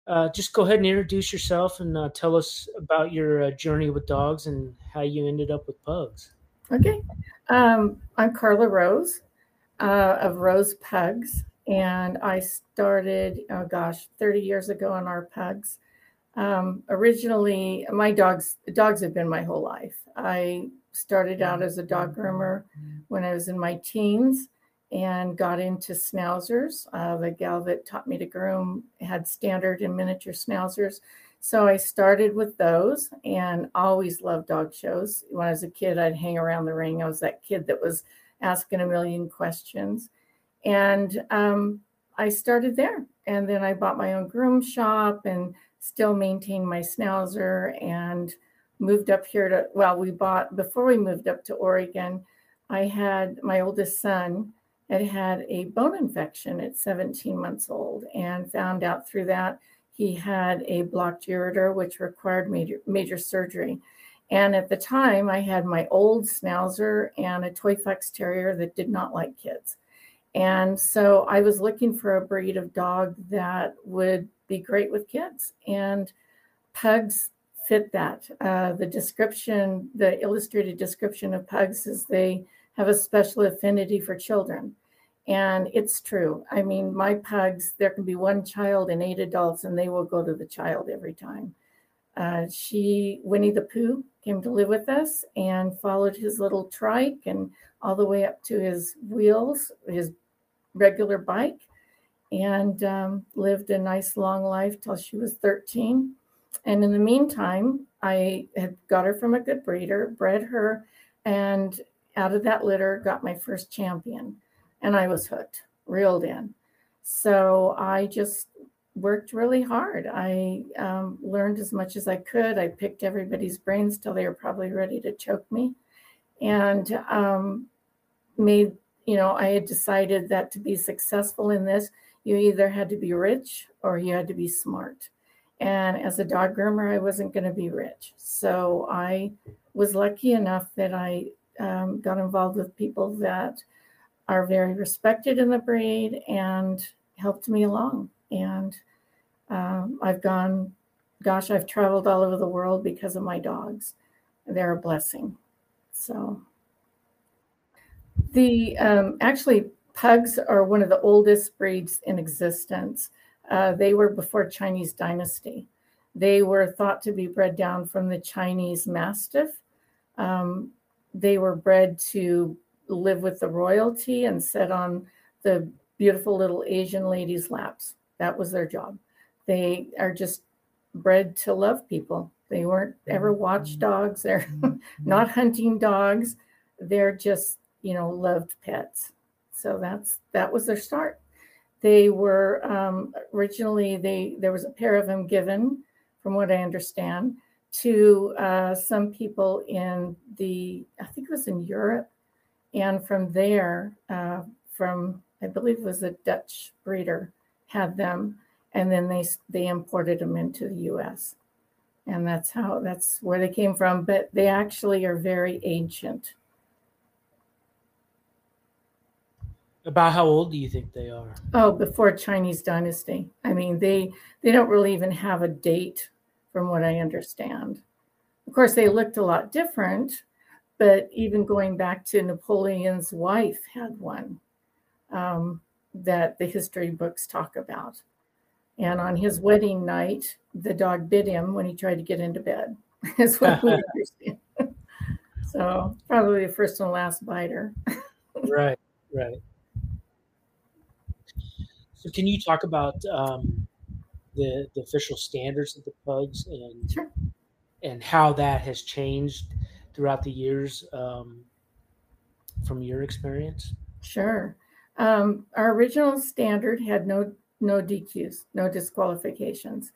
Just go ahead and introduce yourself and tell us about your journey with dogs and how you ended up with pugs. Okay. I'm Carla Rose of Rose Pugs, and I started, oh gosh, 30 years ago on our pugs. Originally, my dogs have been my whole life. I started out as a dog groomer when I was in my teens and got into schnauzers. The gal that taught me to groom had standard and miniature schnauzers. So I started with those and always loved dog shows. When I was a kid, I'd hang around the ring. I was that kid that was asking a million questions. And I started there. And then I bought my own groom shop and still maintain my schnauzer and moved up here to, well, before we moved up to Oregon, I had my oldest son had a bone infection at 17 months old and found out through that he had a blocked ureter, which required major surgery. And at the time, I had my old schnauzer and a toy fox terrier that did not like kids. And so I was looking for a breed of dog that would be great with kids. And pugs fit that. The illustrated description of pugs is they have a special affinity for children. And it's true. I mean, my pugs, there can be one child and 8 adults, and they will go to the child every time. Winnie the Pooh, came to live with us and followed his little trike and all the way up to his wheels, his regular bike, and lived a nice long life till she was 13. And in the meantime, I had got her from a good breeder, bred her, and out of that litter got my first champion. And I was hooked, reeled in. So I just worked really hard. I learned as much as I could. I picked everybody's brains till they were probably ready to choke me. And I had decided that to be successful in this, you either had to be rich or you had to be smart. And as a dog groomer, I wasn't going to be rich. So I was lucky enough that I got involved with people that are very respected in the breed and helped me along. And I've traveled all over the world because of my dogs. They're a blessing. So actually, pugs are one of the oldest breeds in existence. They were before Chinese dynasty. They were thought to be bred down from the Chinese Mastiff. They were bred to live with the royalty and sit on the beautiful little Asian ladies' laps. That was their job. They are just bred to love people. They weren't ever watchdogs. They're not hunting dogs. They're just, loved pets. So that was their start. They were originally there was a pair of them given, from what I understand, to some people I think it was in Europe, and from there, I believe it was a Dutch breeder had them, and then they imported them into the U.S. And that's where they came from. But they actually are very ancient. About how old do you think they are? Oh, before Chinese dynasty. I mean, they don't really even have a date, from what I understand. Of course, they looked a lot different, but even going back to Napoleon's wife had one that the history books talk about. And on his wedding night, the dog bit him when he tried to get into bed, is what we understand. So probably the first and last biter. Right, right. So can you talk about the official standards of the pugs Sure. and how that has changed throughout the years from your experience? Sure. Our original standard had no DQs, no disqualifications.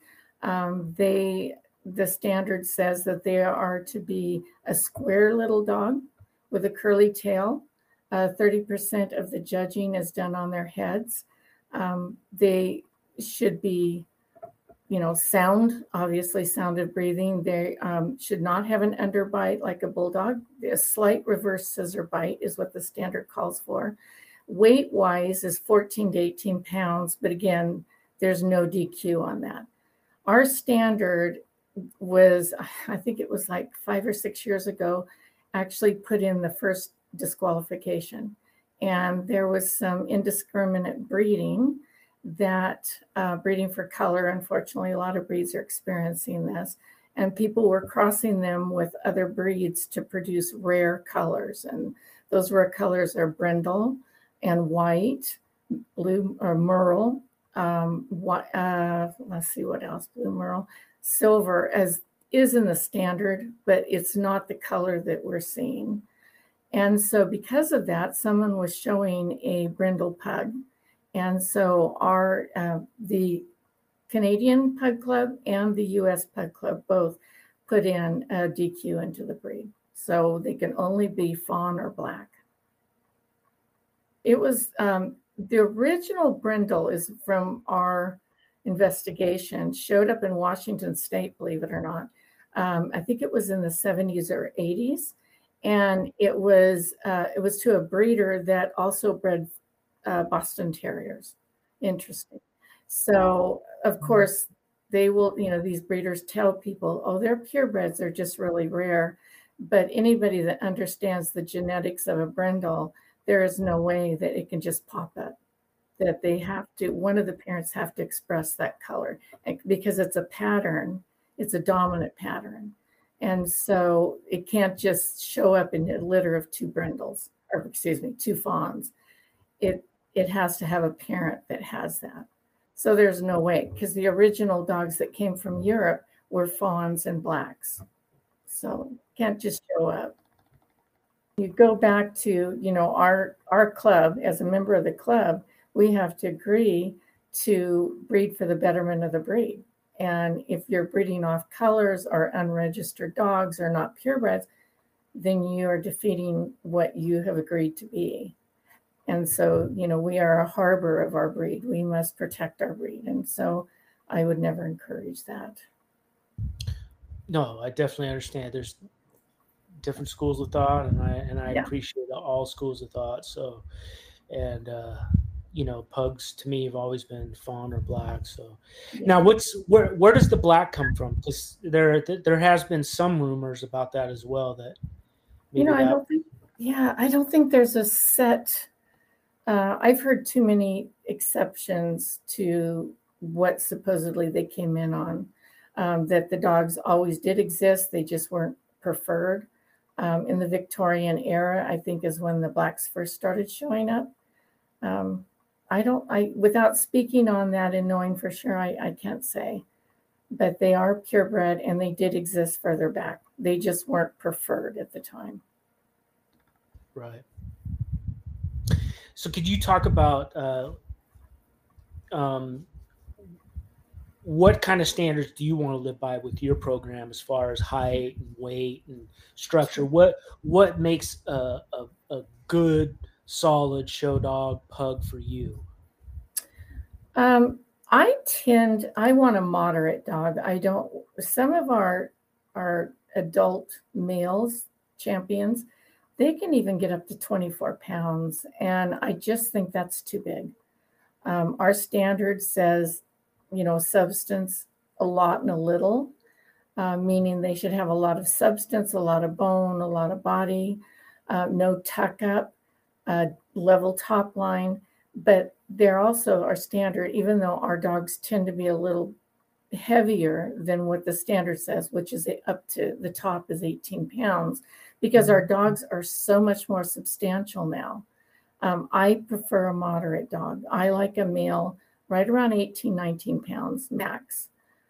The standard says that they are to be a square little dog with a curly tail. 30% of the judging is done on their heads. They should be, sound, obviously sounded breathing. They should not have an underbite like a bulldog. A slight reverse scissor bite is what the standard calls for. Weight-wise is 14 to 18 pounds, but again, there's no DQ on that. Our standard was, I think it was like 5 or 6 years ago, actually put in the first disqualification. And there was some indiscriminate breeding breeding for color. Unfortunately, a lot of breeds are experiencing this. And people were crossing them with other breeds to produce rare colors. And those rare colors are brindle and white, blue or merle. Let's see what else, blue merle, silver as is in the standard, but it's not the color that we're seeing. And so because of that, someone was showing a brindle pug. And so the Canadian Pug Club and the US Pug Club both put in a DQ into the breed. So they can only be fawn or black. It was the original brindle is from our investigation, showed up in Washington State, believe it or not. I think it was in the 70s or 80s. And it was to a breeder that also bred Boston Terriers. Interesting. So, of course, they will, these breeders tell people, oh, they're purebreds, they're just really rare. But anybody that understands the genetics of a brindle, there is no way that it can just pop up. That one of the parents have to express that color because it's a pattern, it's a dominant pattern. And so it can't just show up in a litter of two fawns. It has to have a parent that has that. So there's no way, because the original dogs that came from Europe were fawns and blacks. So can't just show up. You go back to, our club, as a member of the club, we have to agree to breed for the betterment of the breed. And if you're breeding off colors or unregistered dogs or not purebreds, then you are defeating what you have agreed to be. And so, we are a harbor of our breed. We must protect our breed. And so I would never encourage that. No, I definitely understand. There's different schools of thought, and I appreciate all schools of thought. So, and pugs to me have always been fawn or black. So now where does the black come from? Because there has been some rumors about that as well. That I don't think there's a set. I've heard too many exceptions to what supposedly they came in on. That the dogs always did exist, they just weren't preferred. In the Victorian era, I think is when the blacks first started showing up. Without speaking on that and knowing for sure, I can't say. But they are purebred and they did exist further back. They just weren't preferred at the time. Right. So could you talk about what kind of standards do you want to live by with your program as far as height and weight and structure? What makes a good, solid show dog pug for you? I want a moderate dog. Some of our adult males, champions, they can even get up to 24 pounds. And I just think that's too big. Our standard says, substance, a lot and a little, meaning they should have a lot of substance, a lot of bone, a lot of body, no tuck up, level top line. But they're also our standard, even though our dogs tend to be a little heavier than what the standard says, which is up to the top is 18 pounds, because our dogs are so much more substantial now. I prefer a moderate dog. I like a male right around 18, 19 pounds max.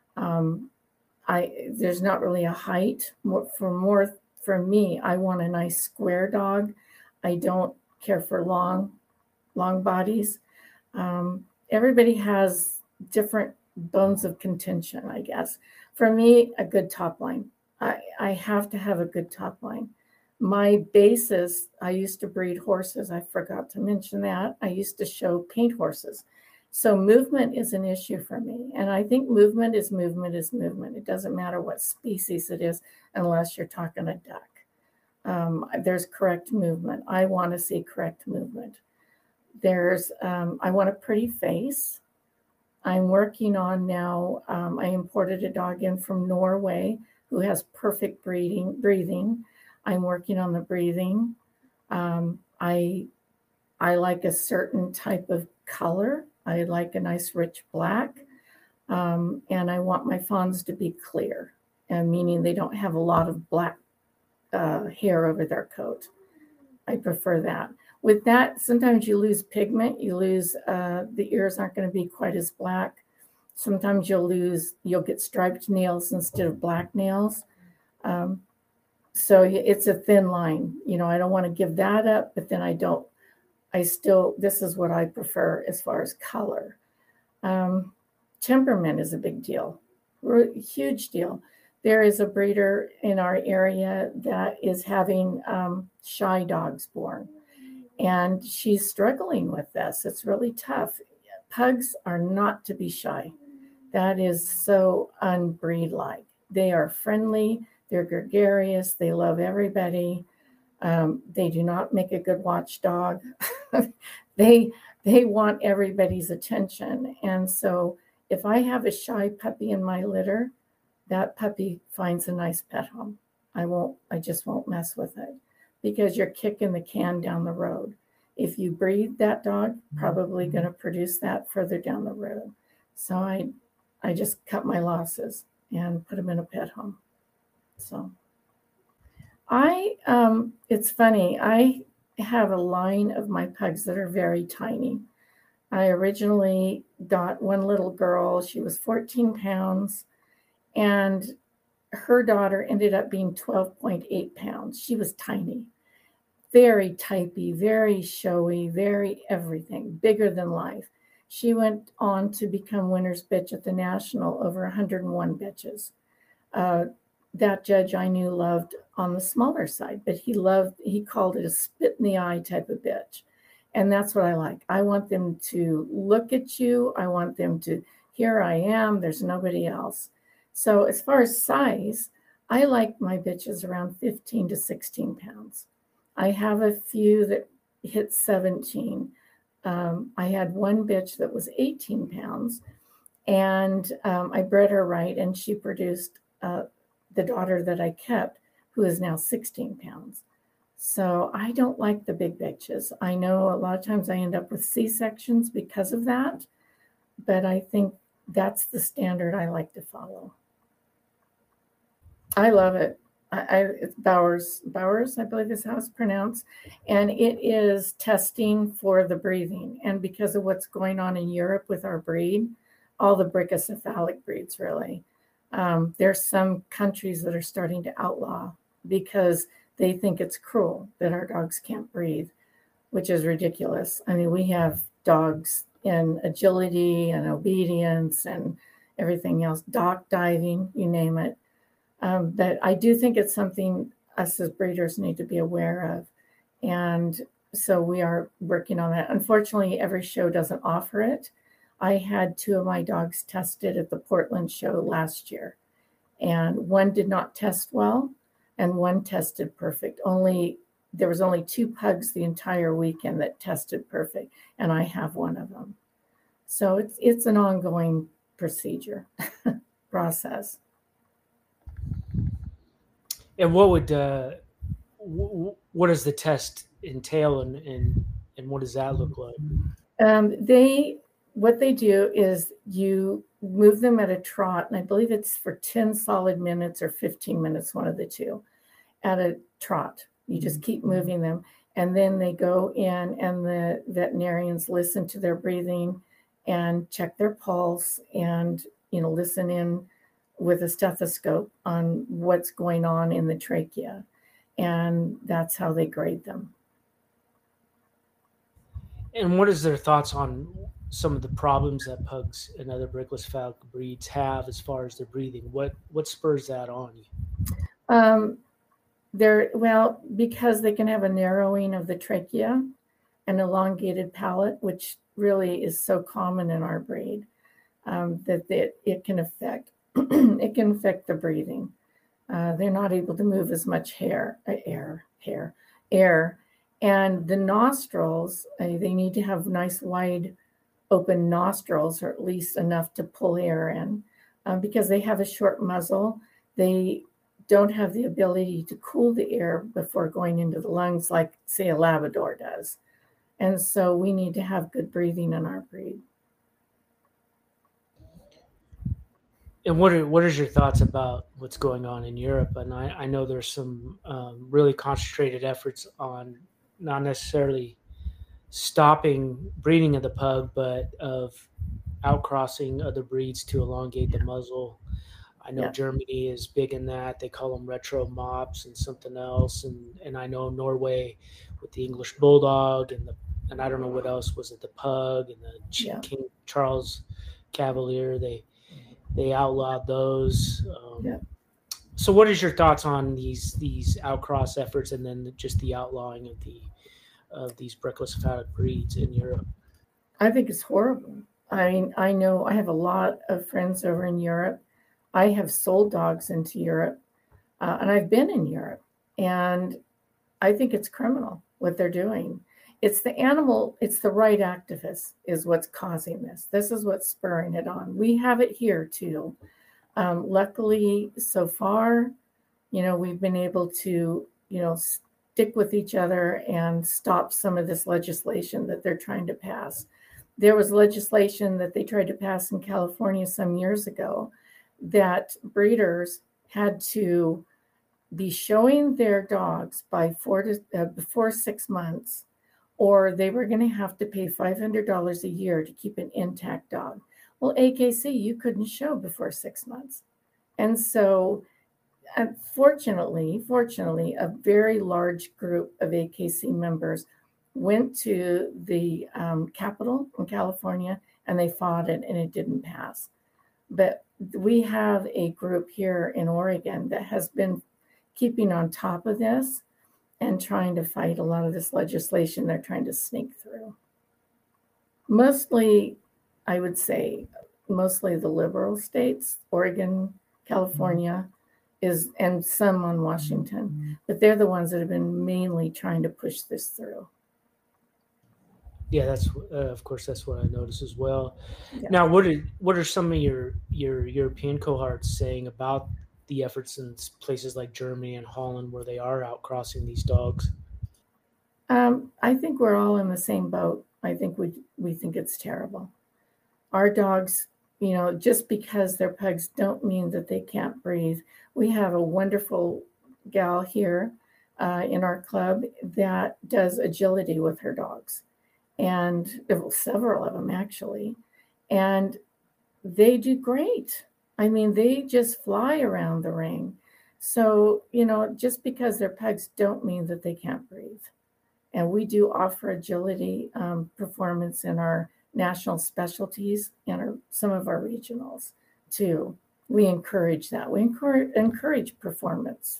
There's not really a height. For me, I want a nice square dog. I don't care for long bodies. Everybody has different bones of contention, I guess. For me, a good top line. I have to have a good top line. My basis, I used to breed horses. I forgot to mention that. I used to show paint horses. So movement is an issue for me. And I think movement is movement is movement. It doesn't matter what species it is, unless you're talking a duck. There's correct movement. I want to see correct movement. I want a pretty face. I'm working on now. I imported a dog in from Norway who has perfect breathing. I'm working on the breathing. I like a certain type of color. I like a nice rich black. And I want my fawns to be clear, and meaning they don't have a lot of black hair over their coat. I prefer that. With that, sometimes you lose pigment. You lose, the ears aren't going to be quite as black. Sometimes you'll get striped nails instead of black nails. So it's a thin line. I don't want to give that up, but then this is what I prefer as far as color. Temperament is a big deal, huge deal. There is a breeder in our area that is having shy dogs born, and she's struggling with this. It's really tough. Pugs are not to be shy. That is so unbreed-like. They are friendly. They're gregarious. They love everybody. They do not make a good watchdog. They want everybody's attention. And so if I have a shy puppy in my litter, that puppy finds a nice pet home. I just won't mess with it, because you're kicking the can down the road. If you breed that dog, probably going to produce that further down the road. So I just cut my losses and put them in a pet home. So it's funny. I have a line of my pugs that are very tiny. I originally got one little girl. She was 14 pounds, and her daughter ended up being 12.8 pounds. She was tiny, very typey, very showy, very everything, bigger than life. She went on to become winner's bitch at the National, over 101 bitches. That judge I knew loved on the smaller side, but he called it a spit in the eye type of bitch. And that's what I like. I want them to look at you. I want them to, here I am, there's nobody else. So as far as size, I like my bitches around 15 to 16 pounds. I have a few that hit 17. I had one bitch that was 18 pounds, and I bred her right, and she produced the daughter that I kept, who is now 16 pounds. So I don't like the big bitches. I know a lot of times I end up with C-sections because of that, but I think that's the standard I like to follow. I love it. It's Bowers, I believe is how it's pronounced. And it is testing for the breathing. And because of what's going on in Europe with our breed, all the brachycephalic breeds really, there's some countries that are starting to outlaw because they think it's cruel that our dogs can't breathe, which is ridiculous. I mean, we have dogs in agility and obedience and everything else, dock diving, you name it. But I do think it's something us as breeders need to be aware of. And so we are working on that. Unfortunately, every show doesn't offer it. I had 2 of my dogs tested at the Portland show last year, and one did not test well and one tested perfect. There was only 2 pugs the entire weekend that tested perfect, and I have one of them. So it's an ongoing procedure process. And what does the test entail, and what does that look like? What they do is you move them at a trot, and I believe it's for 10 solid minutes or 15 minutes, one of the two, at a trot. You just keep moving them, and then they go in, and the veterinarians listen to their breathing and check their pulse, and listen in with a stethoscope on what's going on in the trachea, and that's how they grade them. And what is their thoughts on some of the problems that pugs and other brachycephalic breeds have as far as their breathing? What spurs that on you? Because they can have a narrowing of the trachea, an elongated palate, which really is so common in our breed, that it can affect the breathing. They're not able to move as much air, and the nostrils, they need to have nice wide open nostrils, or at least enough to pull air in. Because they have a short muzzle, they don't have the ability to cool the air before going into the lungs like, say, a Labrador does. And so we need to have good breathing in our breed. And what is your thoughts about what's going on in Europe? And I know there's some really concentrated efforts on not necessarily stopping breeding of the pug, but of outcrossing other breeds to elongate the muzzle. I know Germany is big in that. They call them retro mops and something else. And I know Norway with the English Bulldog and I don't know what else was it, the pug and the King Charles Cavalier. They outlawed those. So what is your thoughts on these outcross efforts and then just the outlawing of these brachycephalic breeds in Europe? I think it's horrible. I mean, I know I have a lot of friends over in Europe. I have sold dogs into Europe, and I've been in Europe, and I think it's criminal what they're doing. It's the animal, it's the right activists is what's causing this. This is what's spurring it on. We have it here too. Luckily, so far, we've been able to, stick with each other and stop some of this legislation that they're trying to pass. There was legislation that they tried to pass in California some years ago that breeders had to be showing their dogs by before 6 months, or they were going to have to pay $500 a year to keep an intact dog. Well, AKC, you couldn't show before 6 months. And so, fortunately, a very large group of AKC members went to the Capitol in California and they fought it and it didn't pass. But we have a group here in Oregon that has been keeping on top of this and trying to fight a lot of this legislation they're trying to sneak through. Mostly, I would say, mostly the liberal states, Oregon, California, and some on Washington, but they're the ones that have been mainly trying to push this through. Yeah, that's of course that's what I noticed as well. Yeah. Now, what are some of your European cohorts saying about the efforts in places like Germany and Holland where they are outcrossing these dogs? I think we're all in the same boat. I think we think it's terrible. Our dogs, just because they're pugs don't mean that they can't breathe. We have a wonderful gal here in our club that does agility with her dogs, and several of them actually, and they do great. I mean, they just fly around the ring. So, just because they're pugs don't mean that they can't breathe. And we do offer agility performance in our national specialties and some of our regionals too. We encourage that. We encourage performance.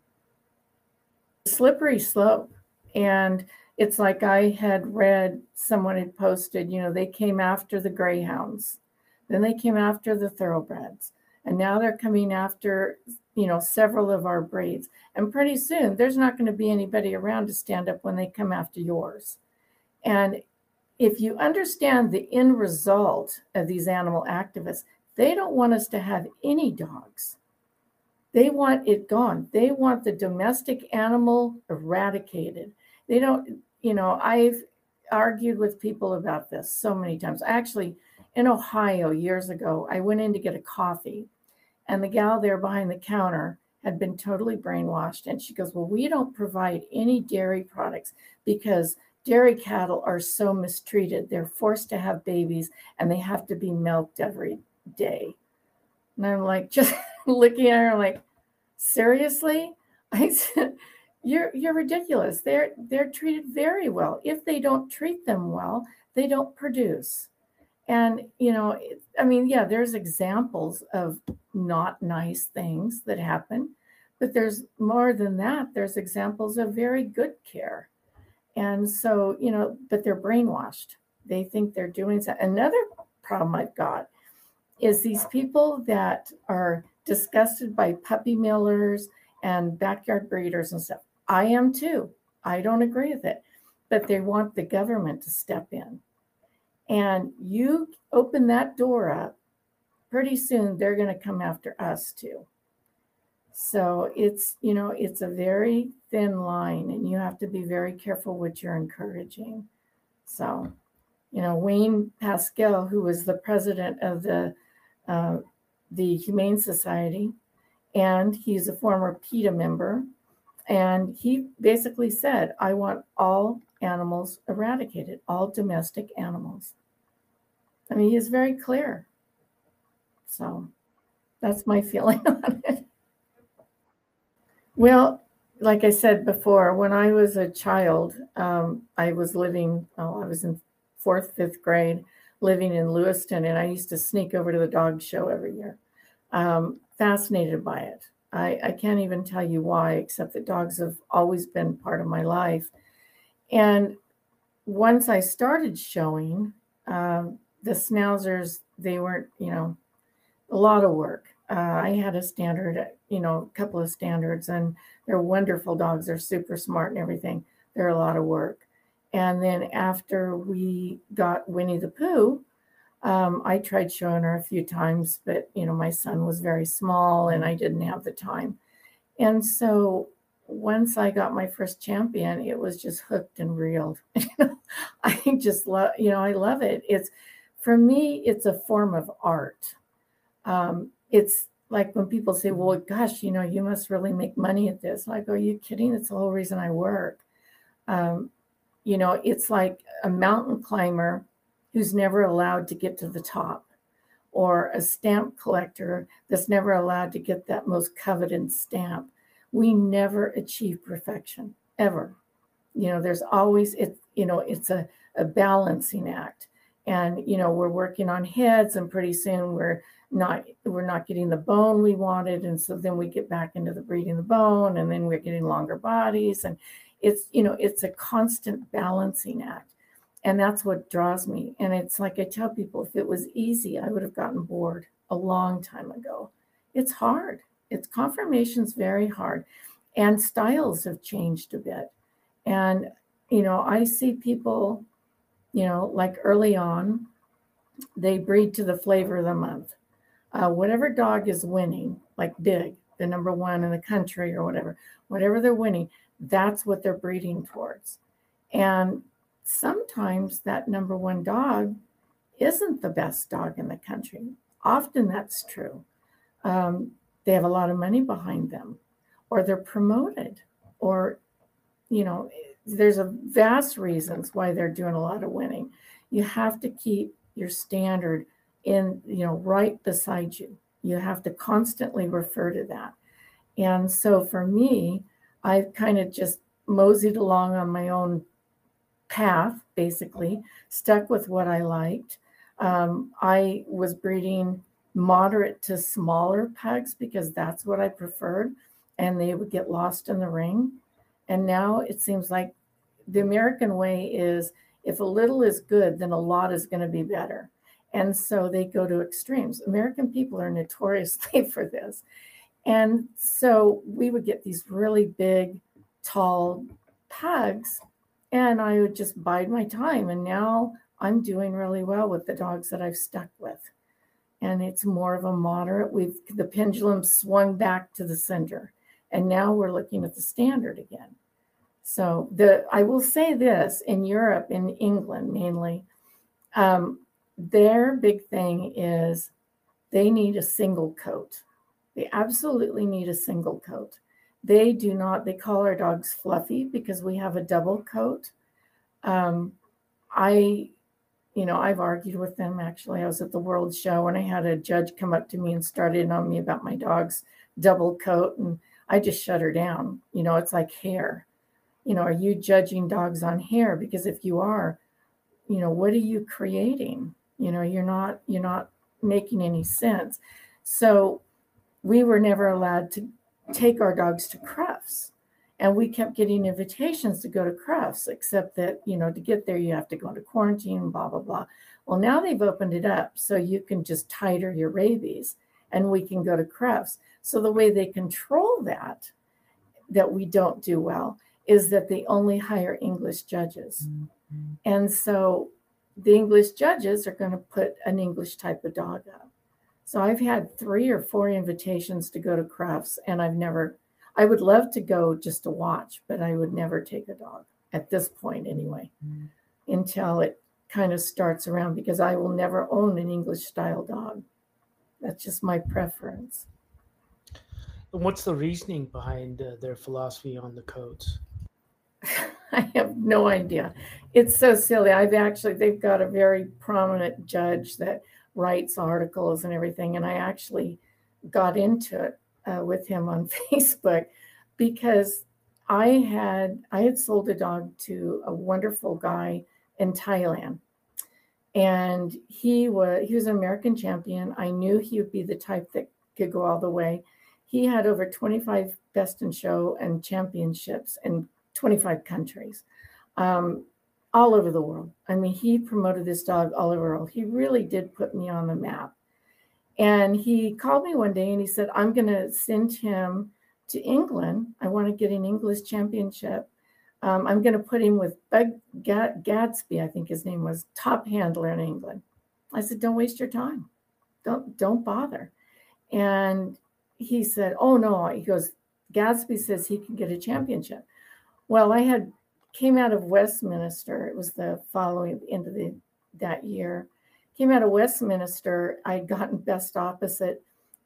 Slippery slope. And it's like I had read, someone had posted, they came after the greyhounds. Then they came after the thoroughbreds. And now they're coming after, several of our breeds. And pretty soon there's not going to be anybody around to stand up when they come after yours. And if you understand the end result of these animal activists, they don't want us to have any dogs. They want it gone. They want the domestic animal eradicated. They don't, I've argued with people about this so many times. Actually, in Ohio years ago, I went in to get a coffee, and the gal there behind the counter had been totally brainwashed. And she goes, well, we don't provide any dairy products because dairy cattle are so mistreated. They're forced to have babies and they have to be milked every day. And I'm like, just looking at her like, seriously? I said, you're ridiculous. They're treated very well. If they don't treat them well, they don't produce. And, there's examples of not nice things that happen, but there's more than that. There's examples of very good care. And so, but they're brainwashed. They think they're doing so. Another problem I've got is these people that are disgusted by puppy millers and backyard breeders and stuff. I am too. I don't agree with it, but they want the government to step in. And you open that door up, pretty soon they're going to come after us too. So it's, it's a very thin line, and you have to be very careful what you're encouraging. So, Wayne Pascal, who was the president of the Humane Society, and he's a former PETA member, and he basically said, I want all animals eradicated, all domestic animals. I mean, he's very clear. So that's my feeling on it. Well, like I said before, when I was a child, I was in 4th, 5th grade, living in Lewiston, and I used to sneak over to the dog show every year. Fascinated by it. I can't even tell you why, except that dogs have always been part of my life. And once I started showing, the schnauzers, they weren't, a lot of work. I had a standard, a couple of standards, and they're wonderful dogs. They're super smart and everything. They're a lot of work. And then after we got Winnie the Pooh, I tried showing her a few times, but, my son was very small and I didn't have the time. And so once I got my first champion, it was just hooked and reeled. I just love, I love it. For me, it's a form of art. It's like when people say, well, gosh, you must really make money at this. I go, are you kidding? That's the whole reason I work. It's like a mountain climber who's never allowed to get to the top, or a stamp collector that's never allowed to get that most coveted stamp. We never achieve perfection, ever. There's always, it's a balancing act. And, we're working on heads, and pretty soon we're not getting the bone we wanted. And so then we get back into the breeding the bone, and then we're getting longer bodies. And it's a constant balancing act. And that's what draws me. And it's like I tell people, if it was easy, I would have gotten bored a long time ago. It's hard. Conformation's very hard. And styles have changed a bit. And, I see people, like early on, they breed to the flavor of the month. Whatever dog is winning, like Big, the number one in the country or whatever they're winning, that's what they're breeding towards. And sometimes that number one dog isn't the best dog in the country. Often that's true. They have a lot of money behind them, or they're promoted, or, there's a vast reasons why they're doing a lot of winning. You have to keep your standard in, right beside you. You have to constantly refer to that. And so for me, I've kind of just moseyed along on my own path, basically, stuck with what I liked. I was breeding moderate to smaller pugs because that's what I preferred, and they would get lost in the ring. And now it seems like the American way is, if a little is good, then a lot is going to be better. And so they go to extremes. American people are notoriously for this. And so we would get these really big, tall pugs, and I would just bide my time. And now I'm doing really well with the dogs that I've stuck with. And it's more of a moderate. The pendulum swung back to the center. And now we're looking at the standard again. So I will say this, in Europe, in England mainly, their big thing is they need a single coat. They absolutely need a single coat. They call our dogs fluffy because we have a double coat. I've argued with them, actually. I was at the World Show and I had a judge come up to me and start in on me about my dog's double coat, and I just shut her down. It's like hair. Are you judging dogs on hair? Because if you are, what are you creating? You're not making any sense. So we were never allowed to take our dogs to Crufts. And we kept getting invitations to go to Crufts, except that, to get there, you have to go into quarantine, blah, blah, blah. Well, now they've opened it up so you can just titer your rabies and we can go to Crufts. So the way they control that we don't do well, is that they only hire English judges. Mm-hmm. And so the English judges are going to put an English type of dog up. So I've had 3 or 4 invitations to go to Crufts, and I would love to go just to watch, but I would never take a dog at this point anyway, until it kind of starts around, because I will never own an English style dog. That's just my preference. And what's the reasoning behind their philosophy on the coats? I have no idea. It's so silly. They've got a very prominent judge that writes articles and everything. And I actually got into it with him on Facebook, because I had sold a dog to a wonderful guy in Thailand. And he was an American champion. I knew he would be the type that could go all the way. He had over 25 best in show and championships in 25 countries, all over the world. I mean, he promoted this dog all over the world. He really did put me on the map. And he called me one day and he said, I'm going to send him to England. I want to get an English championship. I'm going to put him with Bug Gadsby, I think his name was, top handler in England. I said, don't waste your time. Don't bother. And he said, oh no. He goes, Gadsby says he can get a championship. Well, I came out of Westminster. It was the following end of that year. Came out of Westminster. I'd gotten best opposite.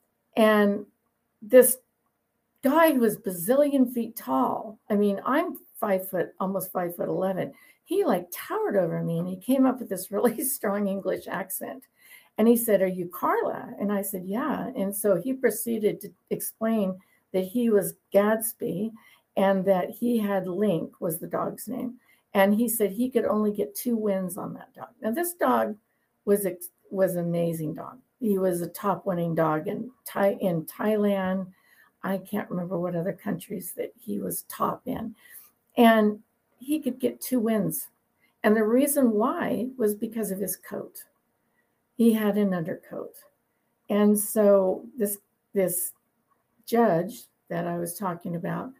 And this guy who was bazillion feet tall, I mean, I'm 5 foot, almost 5'11". He like towered over me, and he came up with this really strong English accent. And he said, are you Carla? And I said, yeah. And so he proceeded to explain that he was Gadsby, and that he had Link, was the dog's name. And he said he could only get 2 wins on that dog. Now, this dog was an amazing dog. He was a top winning dog in Thailand. I can't remember what other countries that he was top in. And he could get 2 wins. And the reason why was because of his coat. He had an undercoat. And so this judge that I was talking about,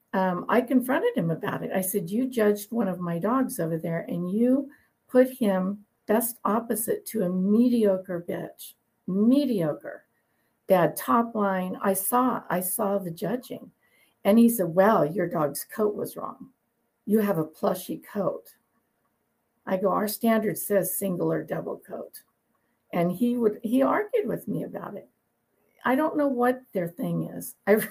I confronted him about it. I said, you judged one of my dogs over there, and you put him best opposite to a mediocre bitch. Mediocre. Bad top line. I saw the judging. And he said, well, your dog's coat was wrong. You have a plushy coat. I go, our standard says single or double coat. And he argued with me about it. I don't know what their thing is.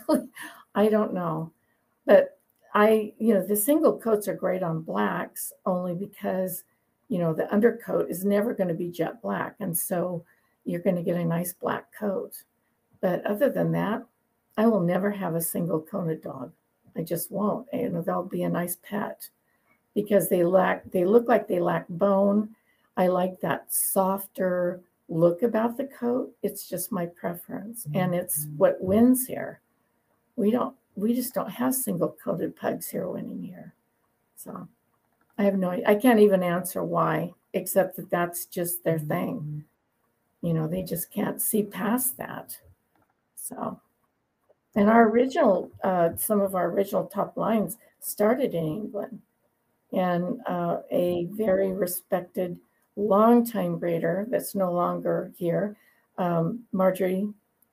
I don't know. But the single coats are great on blacks, only because, the undercoat is never going to be jet black. And so you're going to get a nice black coat. But other than that, I will never have a single coated dog. I just won't. They'll be a nice pet, because they look like they lack bone. I like that softer look about the coat. It's just my preference. And it's what wins here. We just don't have single coated pugs here winning here. So I have I can't even answer why, except that that's just their thing. They just can't see past that. So, and some of our original top lines started in England, and a very respected longtime breeder that's no longer here, Marjorie,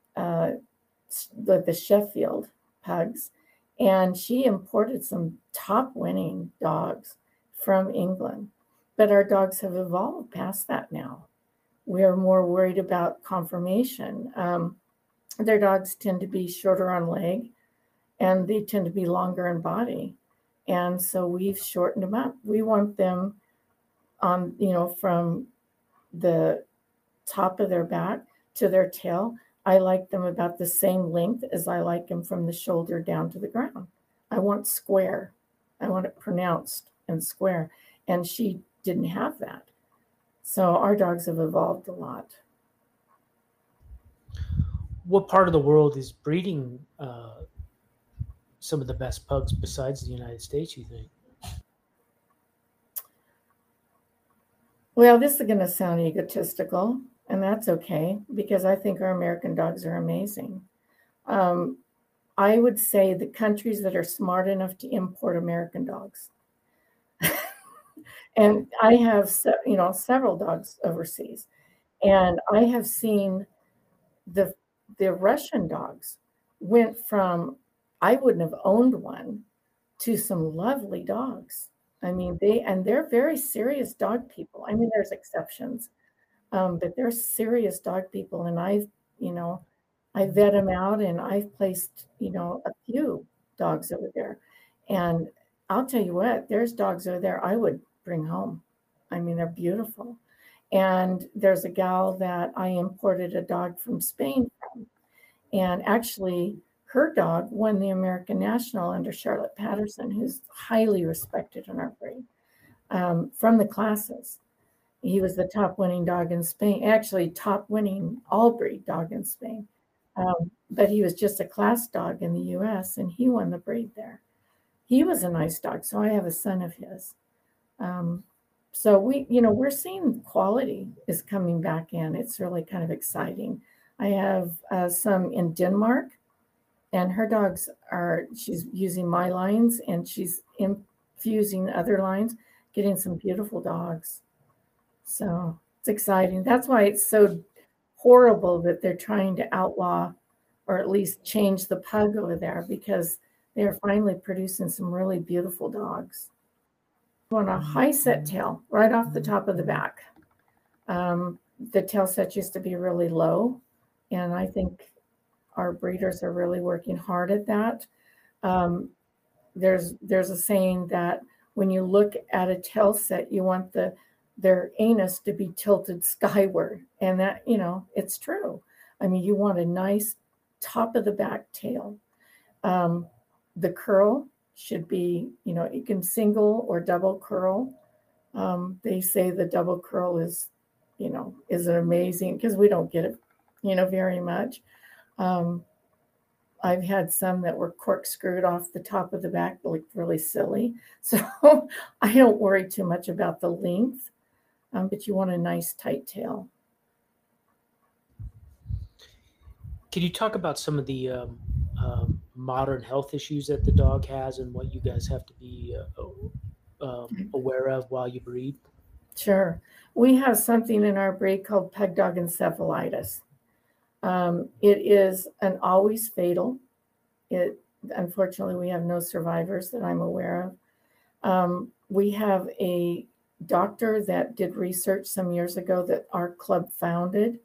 the Sheffield pugs, and she imported some top winning dogs from England. But our dogs have evolved past that now. We are more worried about conformation. Their dogs tend to be shorter on leg, and they tend to be longer in body. And so we've shortened them up. We want them on, from the top of their back to their tail. I like them about the same length as I like them from the shoulder down to the ground. I want square. I want it pronounced and square. And she didn't have that. So our dogs have evolved a lot. What part of the world is breeding some of the best pugs besides the United States, you think? Well, this is going to sound egotistical, and that's okay, because I think our American dogs are amazing. I would say the countries that are smart enough to import American dogs. And I have, several dogs overseas, and I have seen the Russian dogs went from, I wouldn't have owned one, to some lovely dogs. I mean, they're very serious dog people. I mean, there's exceptions, but they're serious dog people. And I vet them out, and I've placed, a few dogs over there. And I'll tell you what, there's dogs over there I would bring home. I mean, they're beautiful. And there's a gal that I imported a dog from Spain from. And actually, her dog won the American National under Charlotte Patterson, who's highly respected in our breed, from the classes. He was the top winning dog in Spain, actually, top winning all breed dog in Spain. But he was just a class dog in the US, and he won the breed there. He was a nice dog, so I have a son of his. So we're seeing quality is coming back in. It's really kind of exciting. I have some in Denmark, and her dogs she's using my lines, and she's infusing other lines, getting some beautiful dogs. So it's exciting. That's why it's so horrible that they're trying to outlaw or at least change the pug over there, because they're finally producing some really beautiful dogs. On a high set tail right off the top of the back. The tail set used to be really low, and I think our breeders are really working hard at that. There's a saying that when you look at a tail set, you want their anus to be tilted skyward, and that, it's true. I mean, you want a nice top of the back tail. The curl should be, you can single or double curl. They say the double curl is an amazing, because we don't get it, very much. I've had some that were corkscrewed off the top of the back that looked really silly. So I don't worry too much about the length, but you want a nice tight tail. Can you talk about some of the modern health issues that the dog has, and what you guys have to be aware of while you breed? Sure. We have something in our breed called pug dog encephalitis. It is an always fatal. Unfortunately, we have no survivors that I'm aware of. We have a doctor that did research some years ago that our club funded,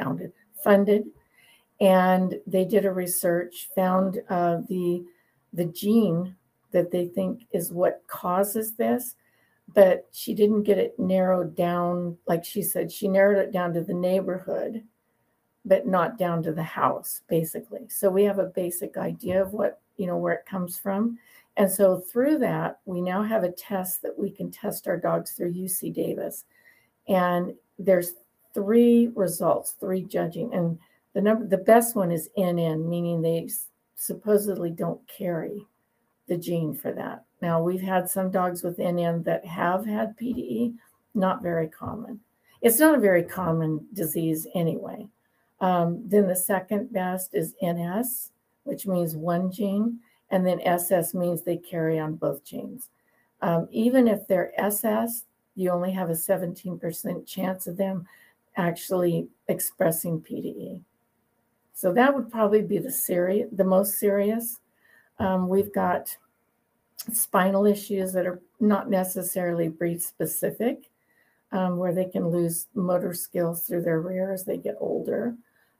and they did a research, found the gene that they think is what causes this, but she didn't get it narrowed down. Like she said, she narrowed it down to the neighborhood, but not down to the house, basically. So we have a basic idea of what, where it comes from. And so through that, we now have a test that we can test our dogs through UC Davis. And there's 3 results, 3 judging. And the best one is NN, meaning they supposedly don't carry the gene for that. Now, we've had some dogs with NN that have had PDE, not very common. It's not a very common disease anyway. Then the second best is NS, which means 1 gene, and then SS means they carry on both genes. Even if they're SS, you only have a 17% chance of them actually expressing PDE. So that would probably be the most serious. We've got spinal issues that are not necessarily breed specific, where they can lose motor skills through their rear as they get older.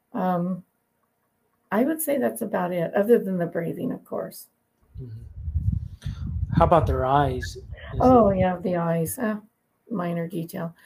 I would say that's about it, other than the breathing, of course. Mm-hmm. How about their eyes? Yeah, the eyes. Minor detail.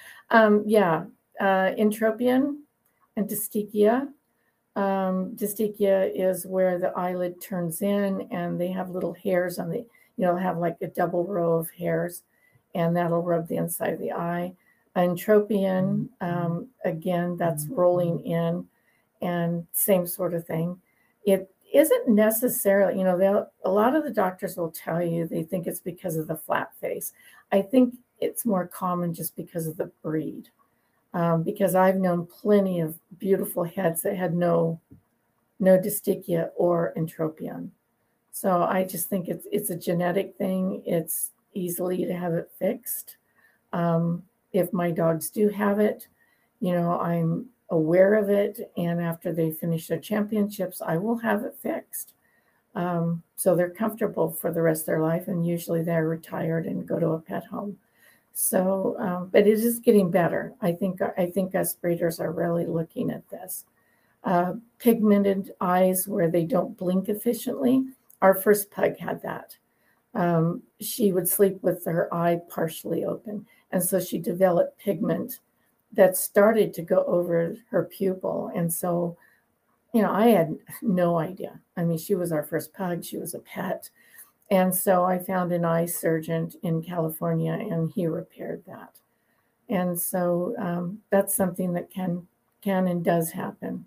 Entropion and dystechia. Dystechia is where the eyelid turns in, and they have little hairs on have like a double row of hairs, and that'll rub the inside of the eye. Entropion, again, that's rolling in, and same sort of thing. It isn't necessarily, a lot of the doctors will tell you they think it's because of the flat face. I think it's more common just because of the breed. Because I've known plenty of beautiful heads that had no dystechia or entropion. So I just think it's a genetic thing. It's easily to have it fixed. If my dogs do have it, I'm aware of it. And after they finish their championships, I will have it fixed. So they're comfortable for the rest of their life. And usually they're retired and go to a pet home. So, but it is getting better. I think us breeders are really looking at this. Pigmented eyes where they don't blink efficiently. Our first pug had that. She would sleep with her eye partially open. And so she developed pigment that started to go over her pupil. And so, I had no idea. I mean, she was our first pug. She was a pet. And so I found an eye surgeon in California, and he repaired that. And so that's something that can and does happen.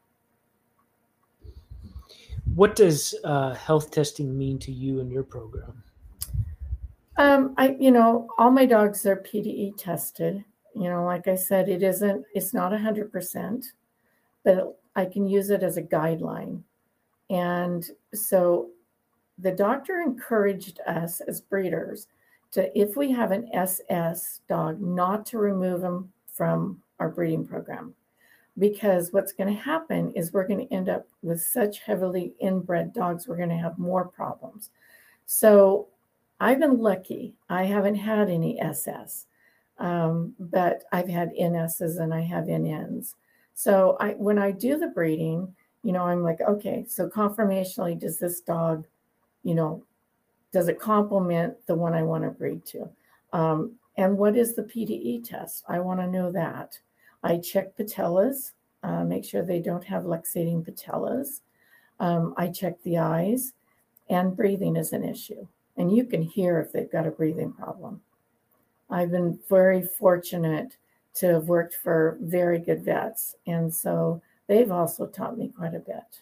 What does health testing mean to you and your program? All my dogs are PDE tested. Like I said, it's not 100%, but I can use it as a guideline. And so the doctor encouraged us as breeders to, if we have an SS dog, not to remove them from our breeding program. Because what's going to happen is we're going to end up with such heavily inbred dogs, we're going to have more problems. So I've been lucky. I haven't had any SS, but I've had NSs and I have NNs. So when I do the breeding, I'm like, okay, so conformationally, does this dog, does it complement the one I want to breed to? And what is the PDE test? I want to know that. I check patellas, make sure they don't have luxating patellas. I check the eyes, and breathing is an issue. And you can hear if they've got a breathing problem. I've been very fortunate to have worked for very good vets. And so they've also taught me quite a bit.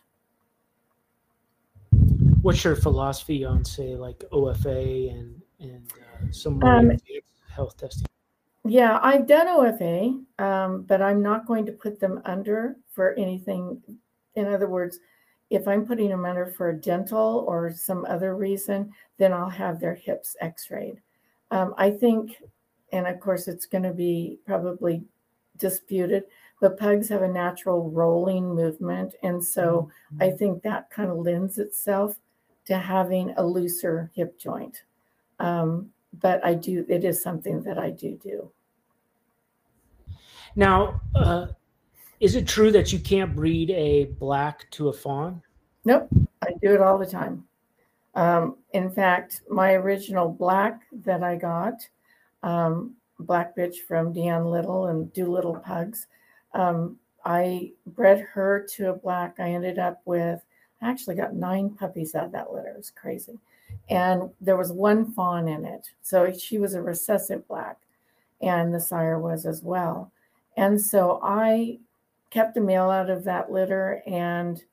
What's your philosophy on, say, like OFA and some more health testing? Yeah, I've done OFA, but I'm not going to put them under for anything. In other words, if I'm putting them under for a dental or some other reason, then I'll have their hips x-rayed. I think, and of course it's going to be probably disputed, but pugs have a natural rolling movement. And so I think that kind of lends itself to having a looser hip joint. But it is something that I do. Now, is it true that you can't breed a black to a fawn? Nope, I do it all the time. In fact, my original black that I got, black bitch from Deanne Little and Doolittle Pugs, I bred her to a black. I ended up with, I actually got 9 puppies out of that litter. It was crazy. And there was 1 fawn in it. So she was a recessive black, and the sire was as well. And so I kept a male out of that litter, and,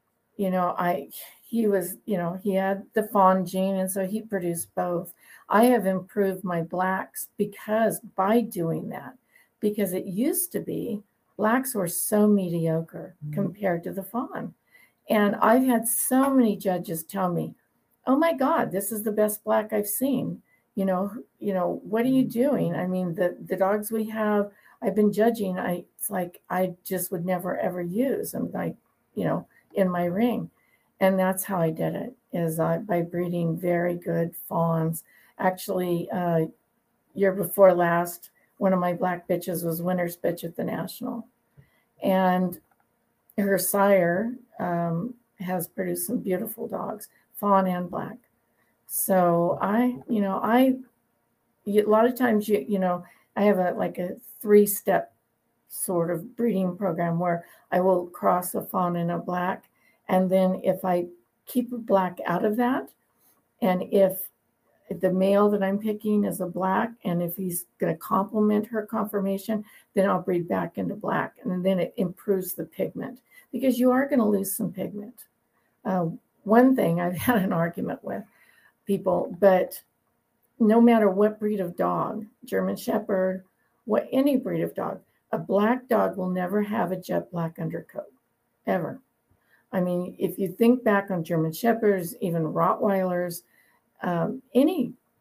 he was, he had the fawn gene, and so he produced both. I have improved my blacks by doing that, because it used to be blacks were so mediocre compared to the fawn. And I've had so many judges tell me, oh my God, this is the best black I've seen. What are you doing? I mean, the dogs we have, I've been judging. It's like I just would never ever use them, in my ring. And that's how I did it, is by breeding very good fawns. Actually, year before last, one of my black bitches was winner's bitch at the National. And her sire has produced some beautiful dogs, fawn and black. So a lot of times, I have a 3-step sort of breeding program where I will cross a fawn and a black. And then if I keep a black out of that, and if the male that I'm picking is a black, and if he's going to complement her conformation, then I'll breed back into black. And then it improves the pigment, because you are going to lose some pigment. One thing I've had an argument with people, but no matter what breed of dog, German Shepherd, any breed of dog, a black dog will never have a jet black undercoat, ever. I mean, if you think back on German Shepherds, even Rottweilers, any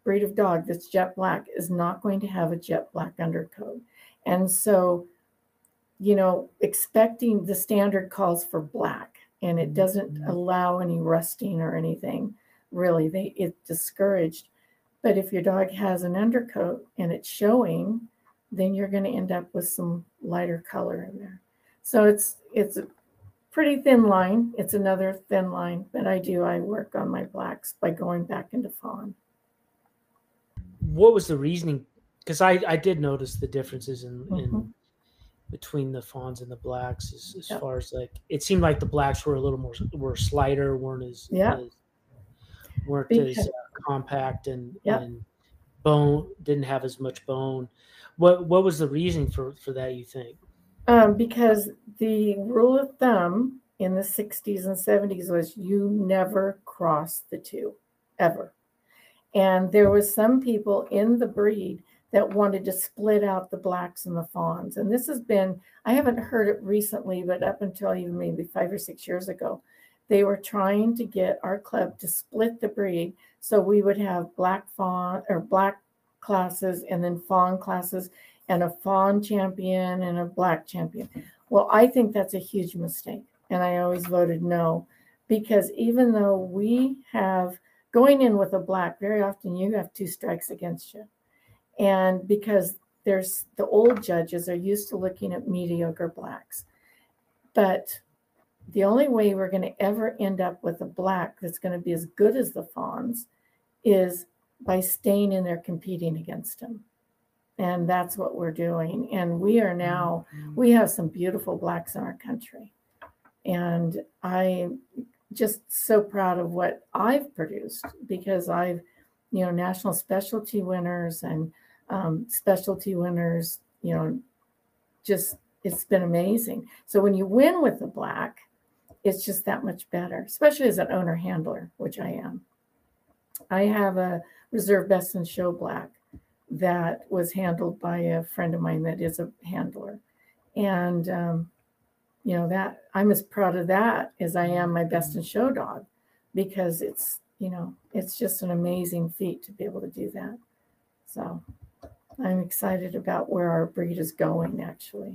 breed of dog that's jet black is not going to have a jet black undercoat. And so, expecting the standard calls for black, and it doesn't allow any rusting or anything. Really, it's discouraged. But if your dog has an undercoat and it's showing, then you're going to end up with some lighter color in there. So it's a pretty thin line. It's another thin line, but I work on my blacks by going back into fawn. What was the reasoning? Because I did notice the differences in between the fawns and the blacks as far as like, it seemed like the blacks were a little were slighter, weren't as compact and bone, didn't have as much bone. What was the reason for that, you think? Because the rule of thumb in the 60s and 70s was you never cross the two, ever. And there was some people in the breed that wanted to split out the blacks and the fawns. And this has been, I haven't heard it recently, but up until even maybe 5 or 6 years ago, they were trying to get our club to split the breed. So we would have black fawn or black classes and then fawn classes and a fawn champion and a black champion. Well, I think that's a huge mistake. And I always voted no, because even though we have going in with a black, very often you have 2 strikes against you. And because there's the old judges are used to looking at mediocre blacks. But the only way we're going to ever end up with a black that's going to be as good as the fawns is by staying in there competing against them. And that's what we're doing. And we are now, we have some beautiful blacks in our country. And I'm just so proud of what I've produced, because I've, national specialty winners and specialty winners, just, it's been amazing. So when you win with the black, it's just that much better, especially as an owner handler, which I am. I have a reserve best in show black that was handled by a friend of mine that is a handler. And, that I'm as proud of that as I am my best in show dog, because it's, it's just an amazing feat to be able to do that. So I'm excited about where our breed is going, actually.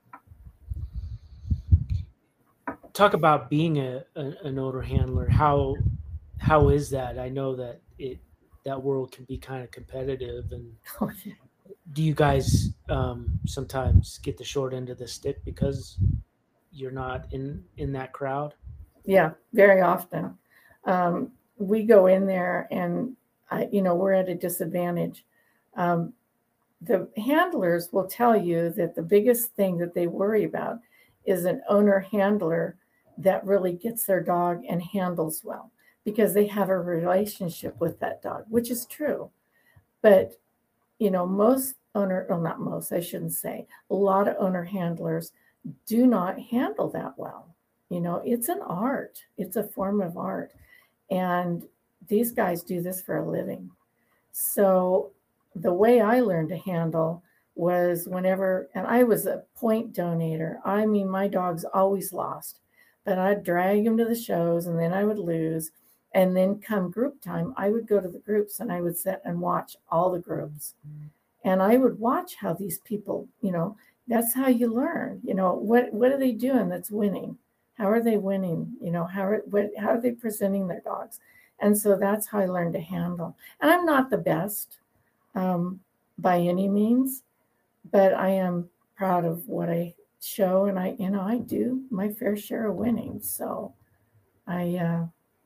Talk about being an owner handler. How is that? I know that that world can be kind of competitive, and do you guys sometimes get the short end of the stick because you're not in that crowd? Yeah, very often. We go in there and we're at a disadvantage. The handlers will tell you that the biggest thing that they worry about is an owner handler that really gets their dog and handles well, because they have a relationship with that dog, which is true. But, most not most, I shouldn't say, a lot of owner handlers do not handle that well. It's an art. It's a form of art. And these guys do this for a living. So the way I learned to handle was and I was a point donator. I mean, my dogs always lost, but I'd drag them to the shows and then I would lose. And then come group time, I would go to the groups and I would sit and watch all the groups. And I would watch how these people, that's how you learn, what are they doing that's winning? How are they winning? How are they presenting their dogs? And so that's how I learned to handle. And I'm not the best by any means, but I am proud of what I show, and I do my fair share of winning. So I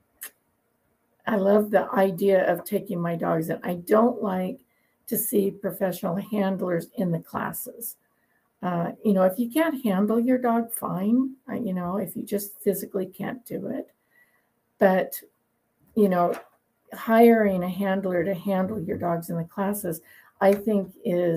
love the idea of taking my dogs in. I don't like to see professional handlers in the classes. If you can't handle your dog, fine. If you just physically can't do it. But, hiring a handler to handle your dogs in the classes, I think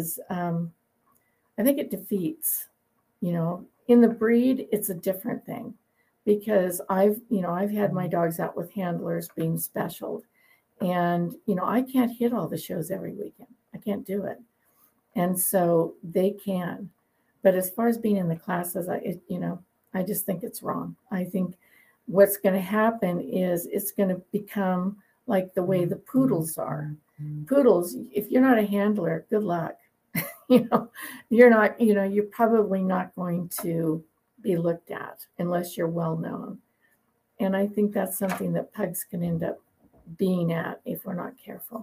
it defeats, in the breed, it's a different thing, because I've had my dogs out with handlers being specialed, and, I can't hit all the shows every weekend. I can't do it. And so they can. But as far as being in the classes, I just think it's wrong. I think what's going to happen is it's going to become like the way the poodles are. Poodles, if you're not a handler, good luck. You know, you're not, you know, you're probably not going to be looked at unless you're well known. And I think that's something that pugs can end up being at if we're not careful.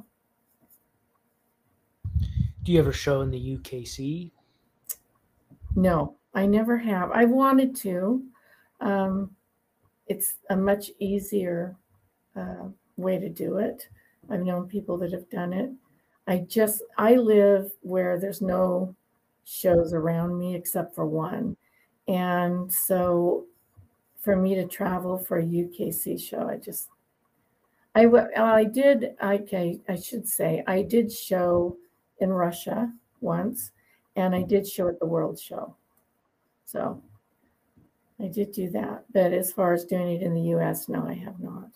Do you ever show in the UKC? No, I never have. I wanted to. Um, it's a much easier way to do it. I've known people that have done it. I live where there's no shows around me except for one. And so for me to travel for a UKC show, I did, okay, I should say, I did show in Russia once, and I did show at the World Show. So I did do that. But as far as doing it in the US, no, I have not.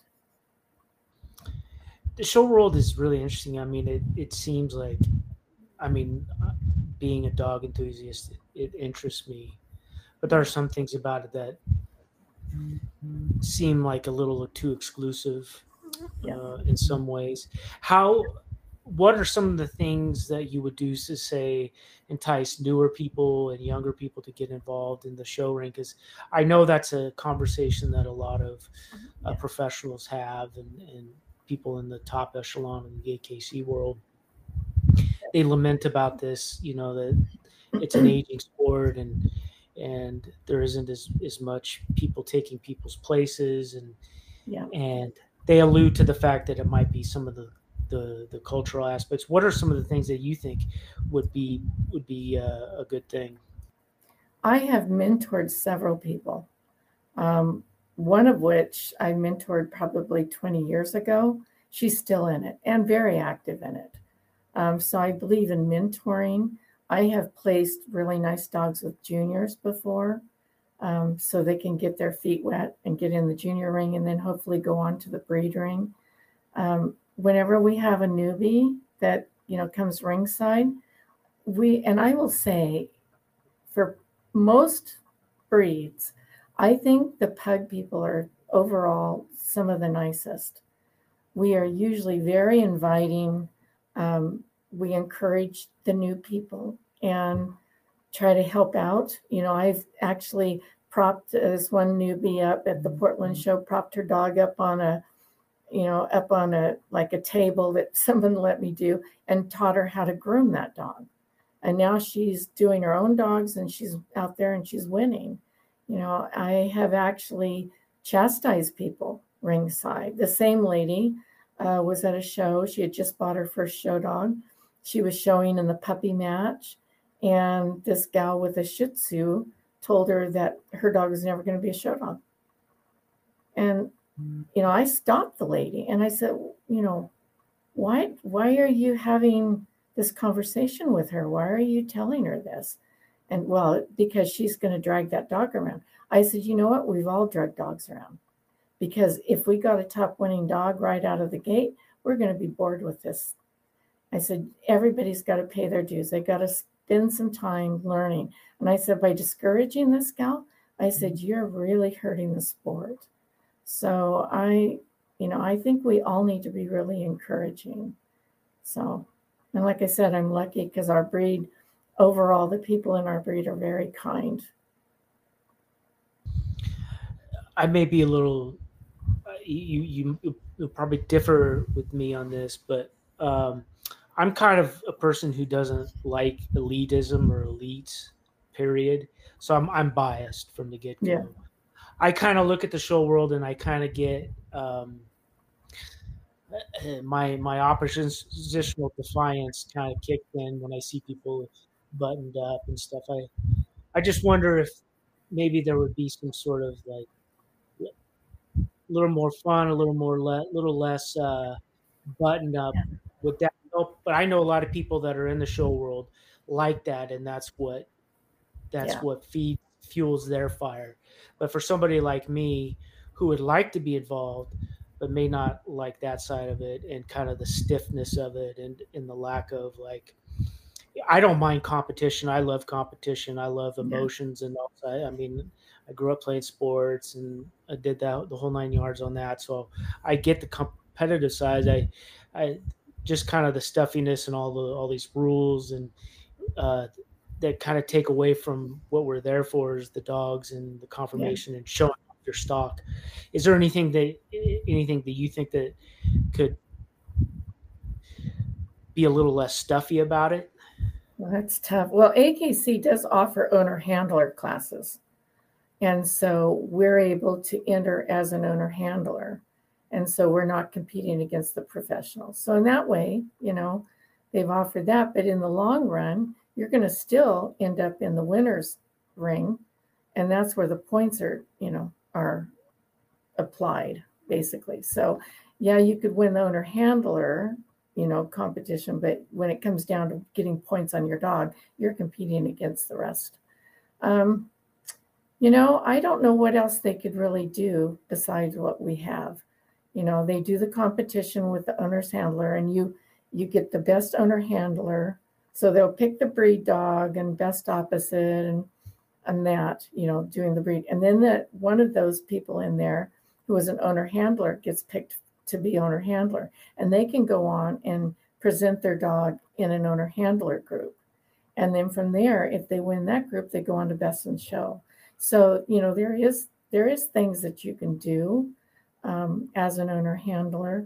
The show world is really interesting. I mean, it seems like, I mean, being a dog enthusiast, it interests me. But there are some things about it that seem like a little too exclusive in some ways. What are some of the things that you would do to say entice newer people and younger people to get involved in the show ring? Because I know that's a conversation that a lot of professionals have, and people in the top echelon in the AKC world, they lament about this, you know, that it's an aging sport, and there isn't as much people taking people's places, and they allude to the fact that it might be some of the cultural aspects. What are some of the things that you think would be a good thing? I have mentored several people. One of which I mentored probably 20 years ago. She's still in it and very active in it. So I believe in mentoring. I have placed really nice dogs with juniors before, so they can get their feet wet and get in the junior ring and then hopefully go on to the breed ring. Whenever we have a newbie that, you know, comes ringside, and I will say for most breeds, I think the pug people are overall some of the nicest. We are usually very inviting. We encourage the new people and try to help out. You know, I've actually propped this one newbie up at the Portland show, propped her dog up on a like a table that someone let me do, and taught her how to groom that dog. And now she's doing her own dogs, and she's out there and she's winning. You know, I have actually chastised people ringside. The same lady was at a show. She had just bought her first show dog. She was showing in the puppy match, and this gal with a Shih Tzu told her that her dog was never going to be a show dog. And, you know, I stopped the lady and I said, you know, why are you having this conversation with her? Why are you telling her this? And well, because she's going to drag that dog around. I said, you know what? We've all dragged dogs around, because if we got a top winning dog right out of the gate, we're going to be bored with this. I said, everybody's got to pay their dues. They got to spend some time learning. And I said, by discouraging this gal, I said, you're really hurting the sport. So I think we all need to be really encouraging. So, and like I said, I'm lucky because our breed, overall, the people in our breed are very kind. I may be a little, you probably differ with me on this, but I'm kind of a person who doesn't like elitism or elites, period. So I'm biased from the get-go. Yeah. I kind of look at the show world and I kind of get my oppositional defiance kind of kicked in when I see people buttoned up and stuff. I just wonder if maybe there would be some sort of like a little more fun, a little less buttoned up with that. But I know a lot of people that are in the show world like that, and that's what fuels their fire. But for somebody like me who would like to be involved but may not like that side of it, and kind of the stiffness of it, and the lack of, like, I don't mind competition. I love competition. I love emotions. And I mean, I grew up playing sports and I did that the whole 9 yards on that. So I get the competitive side. just kind of the stuffiness and all these rules and uh, that kind of take away from what we're there for, is the dogs and the Yeah. conformation and showing off your stock. Is there anything that you think that could be a little less stuffy about it? Well, that's tough. Well, AKC does offer owner handler classes. And so we're able to enter as an owner handler. And so we're not competing against the professionals. So in that way, they've offered that. But in the long run, you're going to still end up in the winner's ring. And that's where the points are applied, basically. So yeah, you could win the owner handler, competition, but when it comes down to getting points on your dog, you're competing against the rest. I don't know what else they could really do besides what we have. They do the competition with the owner's handler, and you get the best owner handler. So they'll pick the breed dog and best opposite and that, doing the breed. And then one of those people in there who is an owner handler gets picked to be owner handler. And they can go on and present their dog in an owner handler group. And then from there, if they win that group, they go on to best in show. So, there is things that you can do as an owner handler.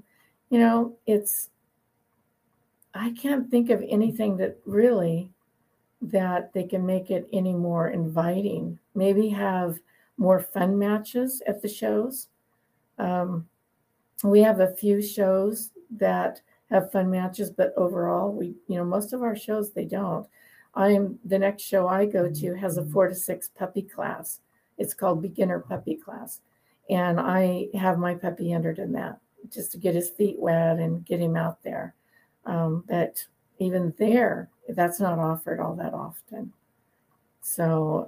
I can't think of anything that they can make it any more inviting. Maybe have more fun matches at the shows. We have a few shows that have fun matches, but overall, most of our shows, they don't. The next show I go to has a 4 to 6 puppy class. It's called Beginner Puppy Class. And I have my puppy entered in that just to get his feet wet and get him out there. But even there, that's not offered all that often. So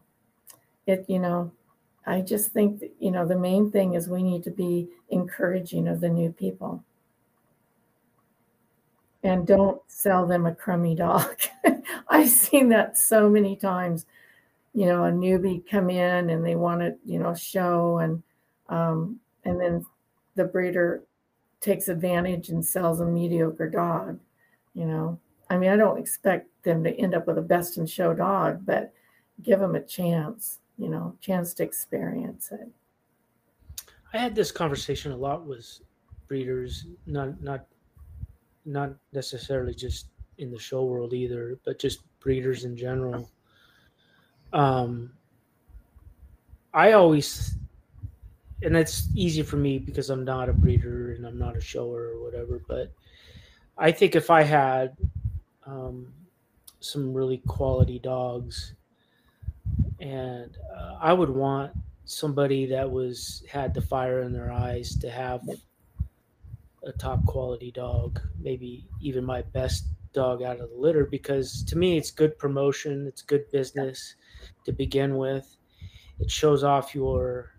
I just think that, the main thing is we need to be encouraging of the new people. And don't sell them a crummy dog. I've seen that so many times. A newbie come in and they want to, show, and then the breeder takes advantage and sells a mediocre dog. I don't expect them to end up with a best in show dog, but give them a chance, chance to experience it. I had this conversation a lot with breeders, not necessarily just in the show world either, but just breeders in general. I always, and it's easy for me because I'm not a breeder and I'm not a shower or whatever, but I think if I had some really quality dogs, and I would want somebody that had the fire in their eyes to have a top quality dog, maybe even my best dog out of the litter, because to me it's good promotion, it's good business to begin with. It shows off your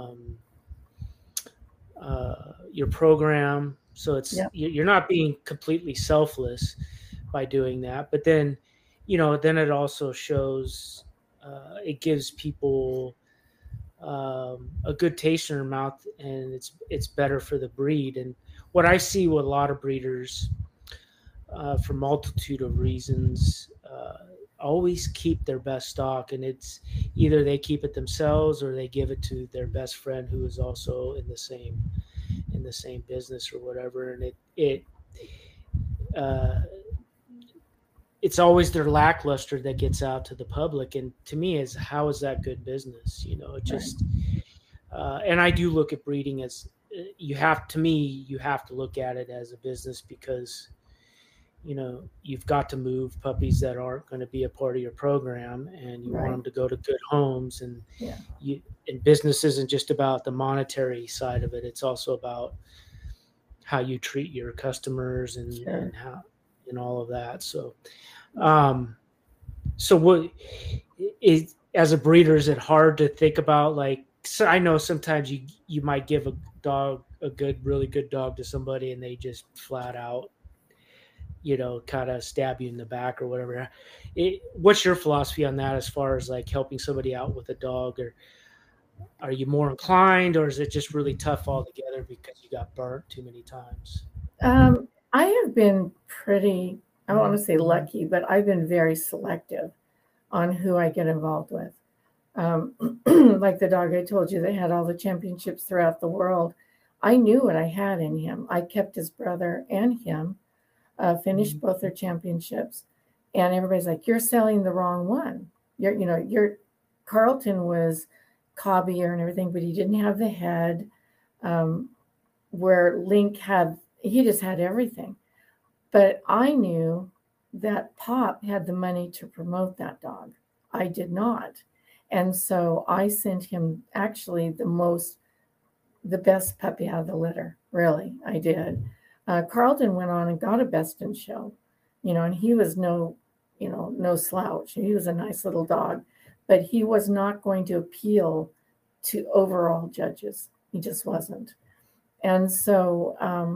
program, so it's you're not being completely selfless by doing that. But then then it also shows it gives people a good taste in their mouth, and it's better for the breed. And what I see with a lot of breeders, for multitude of reasons, always keep their best stock, and it's either they keep it themselves or they give it to their best friend who is also in the same business or whatever. And it's always their lackluster that gets out to the public, and to me, how is that good business? It just and I do look at breeding as you have to look at it as a business, because you've got to move puppies that aren't going to be a part of your program, and you want them to go to good homes. And and business isn't just about the monetary side of it. It's also about how you treat your customers and how, and all of that. So, what is, as a breeder, is it hard to think about, like, so I know sometimes you might give really good dog to somebody and they just flat out, kind of stab you in the back or whatever. What's your philosophy on that, as far as like helping somebody out with a dog? Or are you more inclined, or is it just really tough altogether because you got burnt too many times? I have been pretty, I don't want to say lucky, but I've been very selective on who I get involved with. Like the dog I told you that had all the championships throughout the world, I knew what I had in him. I kept his brother and him, finished both their championships, and everybody's like, "You're selling the wrong one. Your Carlton was cobbier and everything, but he didn't have the head." Where Link he just had everything. But I knew that Pop had the money to promote that dog. I did not. And so I sent him actually the best puppy out of the litter. Really, I did. Carlton went on and got a best in show, and he was no slouch. He was a nice little dog, but he was not going to appeal to overall judges. He just wasn't. And so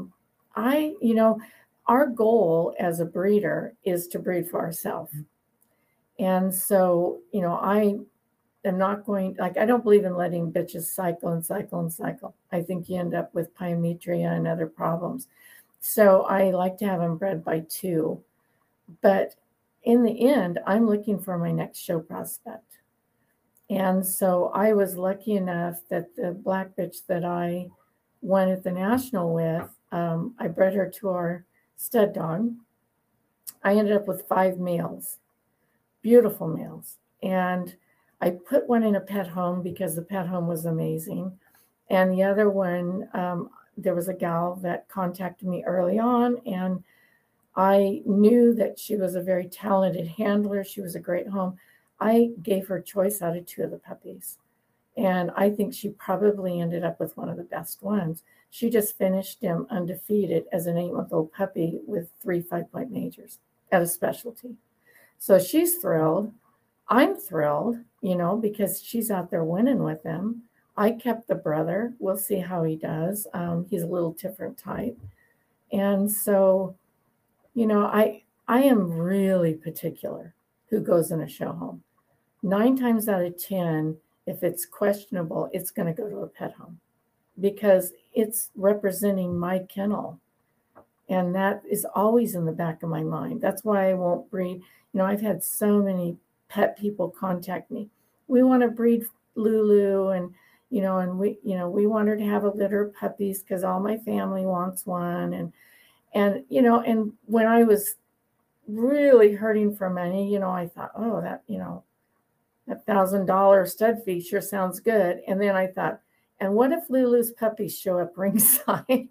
our goal as a breeder is to breed for ourselves. And so, I am not going, like, I don't believe in letting bitches cycle and cycle and cycle. I think you end up with pyometria and other problems. So I like to have them bred by two. But in the end, I'm looking for my next show prospect. And so I was lucky enough that the black bitch that I won at the national with, I bred her to our stud dog. I ended up with 5 males, beautiful males. And I put one in a pet home because the pet home was amazing. And the other one, there was a gal that contacted me early on, and I knew that she was a very talented handler. She was a great home. I gave her choice out of 2 of the puppies. And I think she probably ended up with one of the best ones. She just finished him undefeated as an 8-month-old puppy with 3 5-point majors at a specialty. So she's thrilled. I'm thrilled, because she's out there winning with him. I kept the brother. We'll see how he does. He's a little different type. And so, I am really particular who goes in a show home. 9 times out of 10, if it's questionable, it's going to go to a pet home because it's representing my kennel. And that is always in the back of my mind. That's why I won't breed. I've had so many pet people contact me. We want to breed Lulu, and we want her to have a litter of puppies because all my family wants one. And when I was really hurting for money, I thought, oh, that $1,000 stud fee sure sounds good. And then I thought, and what if Lulu's puppies show up ringside?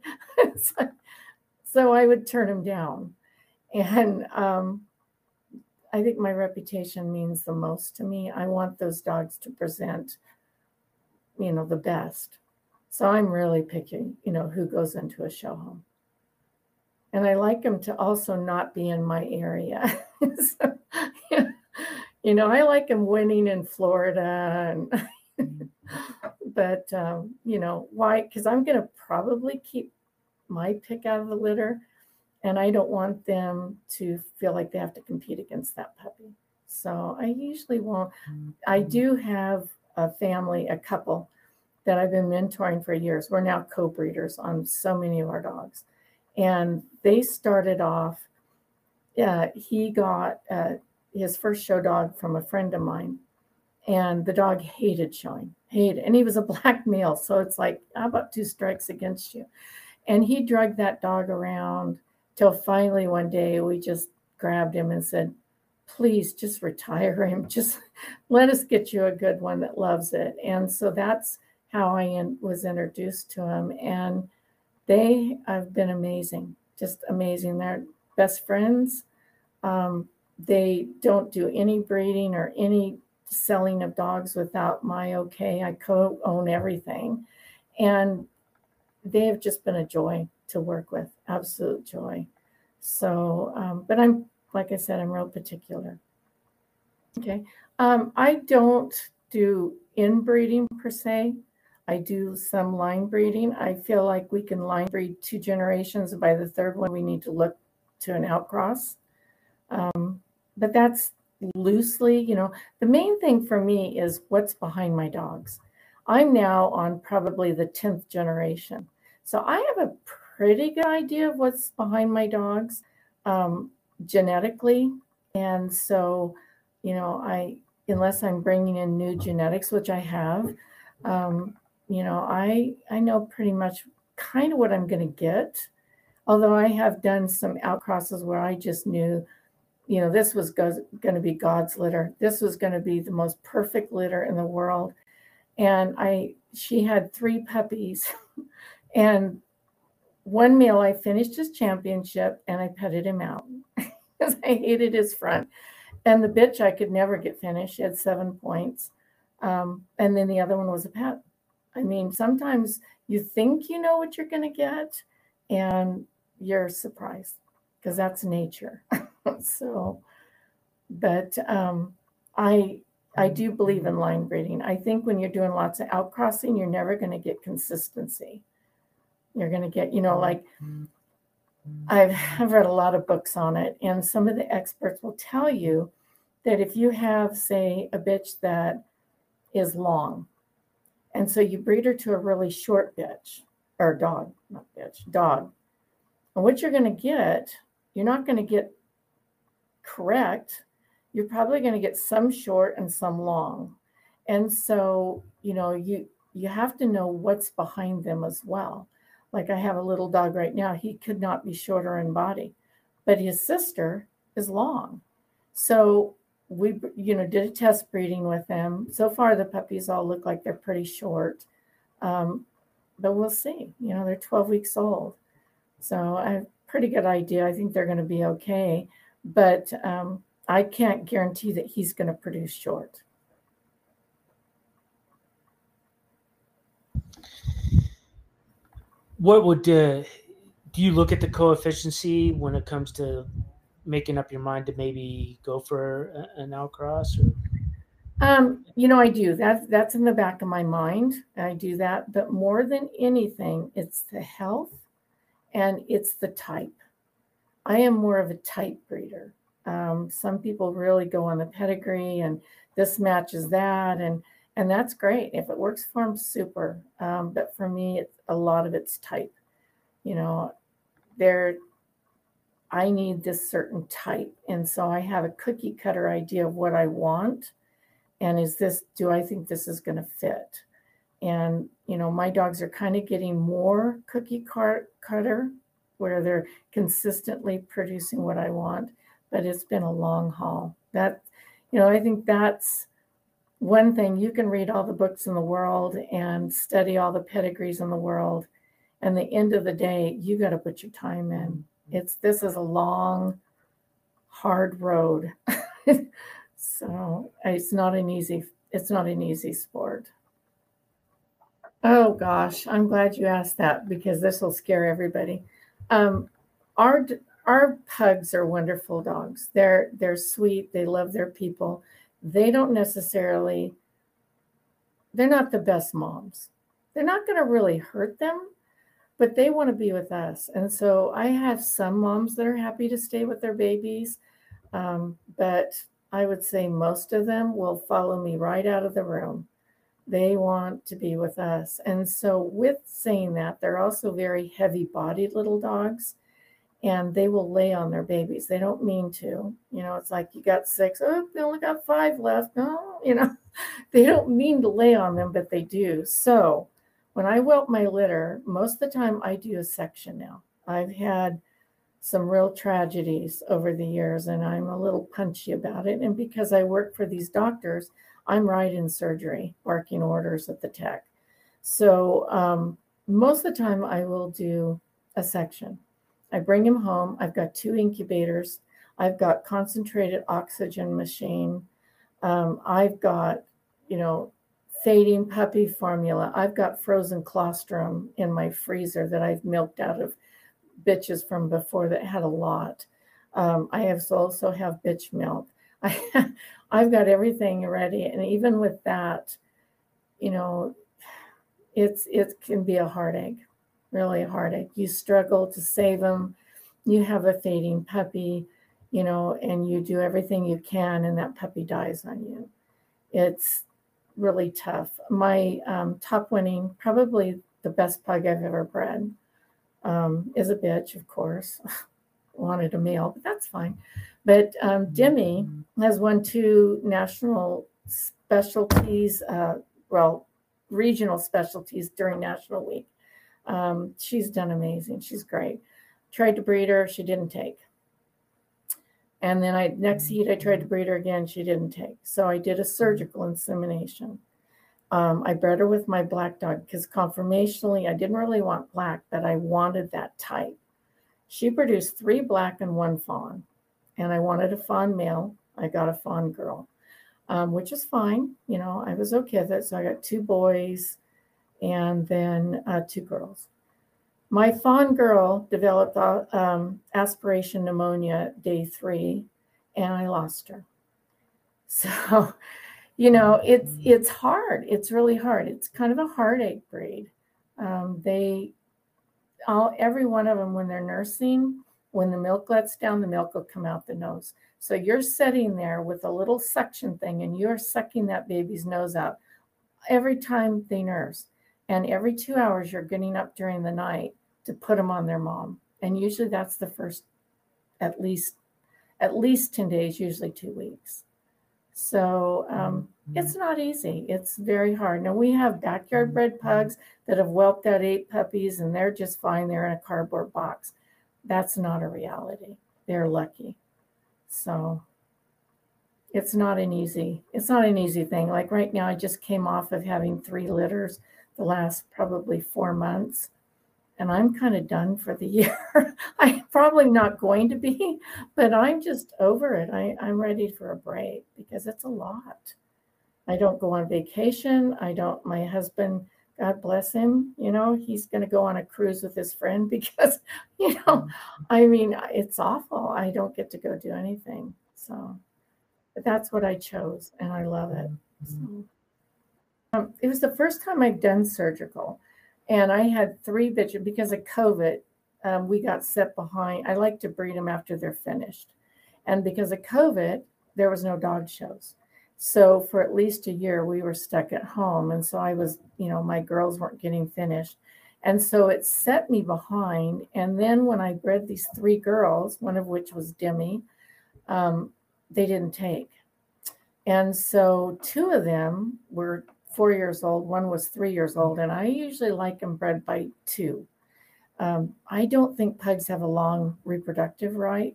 So I would turn them down. And I think my reputation means the most to me. I want those dogs to present, the best. So I'm really picky, who goes into a show home. And I like them to also not be in my area. So, I like them winning in Florida. But, why? Because I'm going to probably keep my pick out of the litter. And I don't want them to feel like they have to compete against that puppy. So I usually won't. I do have a couple that I've been mentoring for years. We're now co-breeders on so many of our dogs. And they started off, he got his first show dog from a friend of mine. And the dog hated showing, and he was a black male. So it's like, how about 2 strikes against you? And he dragged that dog around till finally one day we just grabbed him and said, please just retire him. Just let us get you a good one that loves it. And so that's how I was introduced to him. And they have been amazing, just amazing. They're best friends. They don't do any breeding or any selling of dogs without my okay. I co-own everything. And they have just been a joy to work with, absolute joy. So, but I'm, like I said, I'm real particular. Okay. I don't do inbreeding per se. I do some line breeding. I feel like we can line breed 2 generations. And by the 3rd one, we need to look to an outcross. But that's loosely, the main thing for me is what's behind my dogs. I'm now on probably the 10th generation. So I have a pretty good idea of what's behind my dogs genetically. And so, unless I'm bringing in new genetics, which I have, I know pretty much kind of what I'm going to get. Although I have done some outcrosses where I just knew, this was going to be God's litter. This was going to be the most perfect litter in the world. And she had 3 puppies, and one male, I finished his championship and I petted him out because I hated his front. And the bitch I could never get finished. She had 7 points. And then the other one was a pet. I mean, sometimes you think you know what you're going to get and you're surprised because that's nature. So, but I do believe in line breeding. I think when you're doing lots of outcrossing, you're never going to get consistency. You're going to get, like I've read a lot of books on it, and some of the experts will tell you that if you have, say, a bitch that is long, and so you breed her to a really short bitch, or dog, not bitch, dog, and what you're going to get, you're not going to get correct. You're probably going to get some short and some long. And so, you have to know what's behind them as well. Like I have a little dog right now. He could not be shorter in body, but his sister is long. So we, did a test breeding with them. So far, the puppies all look like they're pretty short. But we'll see. They're 12 weeks old. So I have a pretty good idea. I think they're going to be okay. But I can't guarantee that he's going to produce short. What would do you look at the coefficient when it comes to making up your mind to maybe go for an outcross? Or? I do. That's in the back of my mind. I do that. But more than anything, it's the health and it's the type. I am more of a type breeder. Some people really go on the pedigree and this matches that, and that's great. If it works for them, super. But for me, a lot of it's type. I need this certain type, and so I have a cookie cutter idea of what I want, and do I think this is going to fit? And my dogs are kind of getting more cookie cutter, where they're consistently producing what I want. But it's been a long haul. That, I think that's one thing. You can read all the books in the world and study all the pedigrees in the world. And the end of the day, you got to put your time in. This is a long, hard road. So it's not an easy sport. Oh gosh, I'm glad you asked that because this will scare everybody. Our pugs are wonderful dogs. They're sweet. They love their people. They're not the best moms. They're not going to really hurt them, but they want to be with us. And so I have some moms that are happy to stay with their babies. But I would say most of them will follow me right out of the room. They want to be with us. And so with saying that, they're also very heavy-bodied little dogs. And they will lay on their babies. They don't mean to. It's like you got 6. Oh, they only got 5 left. No, they don't mean to lay on them, but they do. So when I whelp my litter, most of the time I do a section now. I've had some real tragedies over the years, and I'm a little punchy about it. And because I work for these doctors, I'm right in surgery, barking orders at the tech. So most of the time I will do a section. I bring him home. I've got 2 incubators. I've got concentrated oxygen machine. I've got, fading puppy formula. I've got frozen colostrum in my freezer that I've milked out of bitches from before that had a lot. I also have bitch milk. I've got everything ready. And even with that, it can be a heartache. Really a heartache. You struggle to save them. You have a fading puppy, and you do everything you can, and that puppy dies on you. It's really tough. My top winning, probably the best pug I've ever bred. is a bitch, of course. Wanted a male, but that's fine. But Demi has won 2 national specialties, regional specialties during National Week. She's done amazing. She's great. Tried to breed her, she didn't take. And then next heat, I tried to breed her again, she didn't take. So I did a surgical insemination. I bred her with my black dog because conformationally, I didn't really want black, but I wanted that type. She produced 3 black and 1 fawn, and I wanted a fawn male. I got a fawn girl, which is fine. You know, I was okay with it. So I got 2 boys and then 2 girls. My fawn girl developed aspiration pneumonia day 3, and I lost her. So, you know, it's hard. It's really hard. It's kind of a heartache breed. Every one of them, when they're nursing, when the milk lets down, the milk will come out the nose. So you're sitting there with a little suction thing and you're sucking that baby's nose out every time they nurse. And every 2 hours, you're getting up during the night to put them on their mom. And usually that's the first, at least 10 days, usually 2 weeks. So it's not easy. It's very hard. Now, we have backyard bred pugs that have whelped out 8 puppies and they're just fine. They're in a cardboard box. That's not a reality. They're lucky. So it's not an easy thing. Like right now, I just came off of having 3 litters the last probably 4 months. And I'm kind of done for the year. I'm probably not going to be, but I'm just over it. I'm ready for a break because it's a lot. I don't go on vacation. My husband, God bless him, you know, he's going to go on a cruise with his friend because, you know, I mean, it's awful. I don't get to go do anything. So, but that's what I chose and I love it. So, it was the first time I've done surgical. And I had 3 bitches because of COVID. We got set behind. I like to breed them after they're finished. And because of COVID, there was no dog shows. So for at least a year, we were stuck at home. And so I was, you know, my girls weren't getting finished. And so it set me behind. And then when I bred these 3 girls, one of which was Demi, they didn't take. And so 2 of them were 4 years old, 1 was 3 years old, and I usually like them bred by 2. I don't think pugs have a long reproductive life.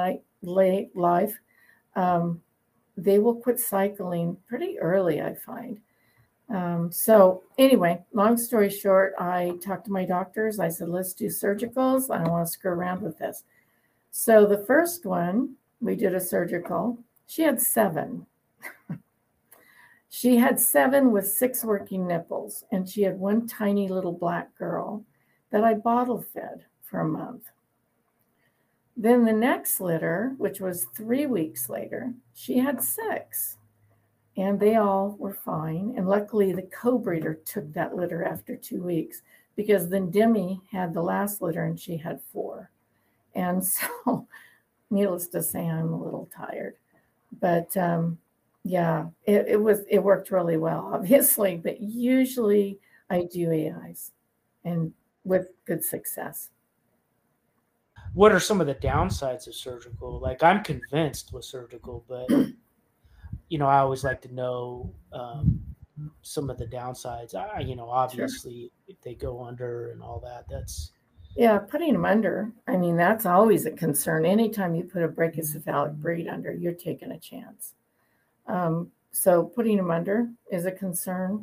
They will quit cycling pretty early, I find. So anyway, long story short, I talked to my doctors. I said, let's do surgicals. I don't want to screw around with this. So the first one, we did a surgical. She had 7. She had 7 with 6 working nipples, and she had 1 tiny little black girl that I bottle fed for a month. Then the next litter, which was 3 weeks later, she had 6, and they all were fine. And luckily, the co-breeder took that litter after 2 weeks because then Demi had the last litter, and she had 4. And so, needless to say, I'm a little tired, but yeah, it worked really well, obviously, but usually I do AIs and with good success. What are some of the downsides of surgical? Like I'm convinced with surgical, but you know, I always like to know some of the downsides. You know, obviously sure. If they go under and all that, that's putting them under. I mean, that's always a concern. Anytime you put a brachycephalic breed under, you're taking a chance. So putting them under is a concern.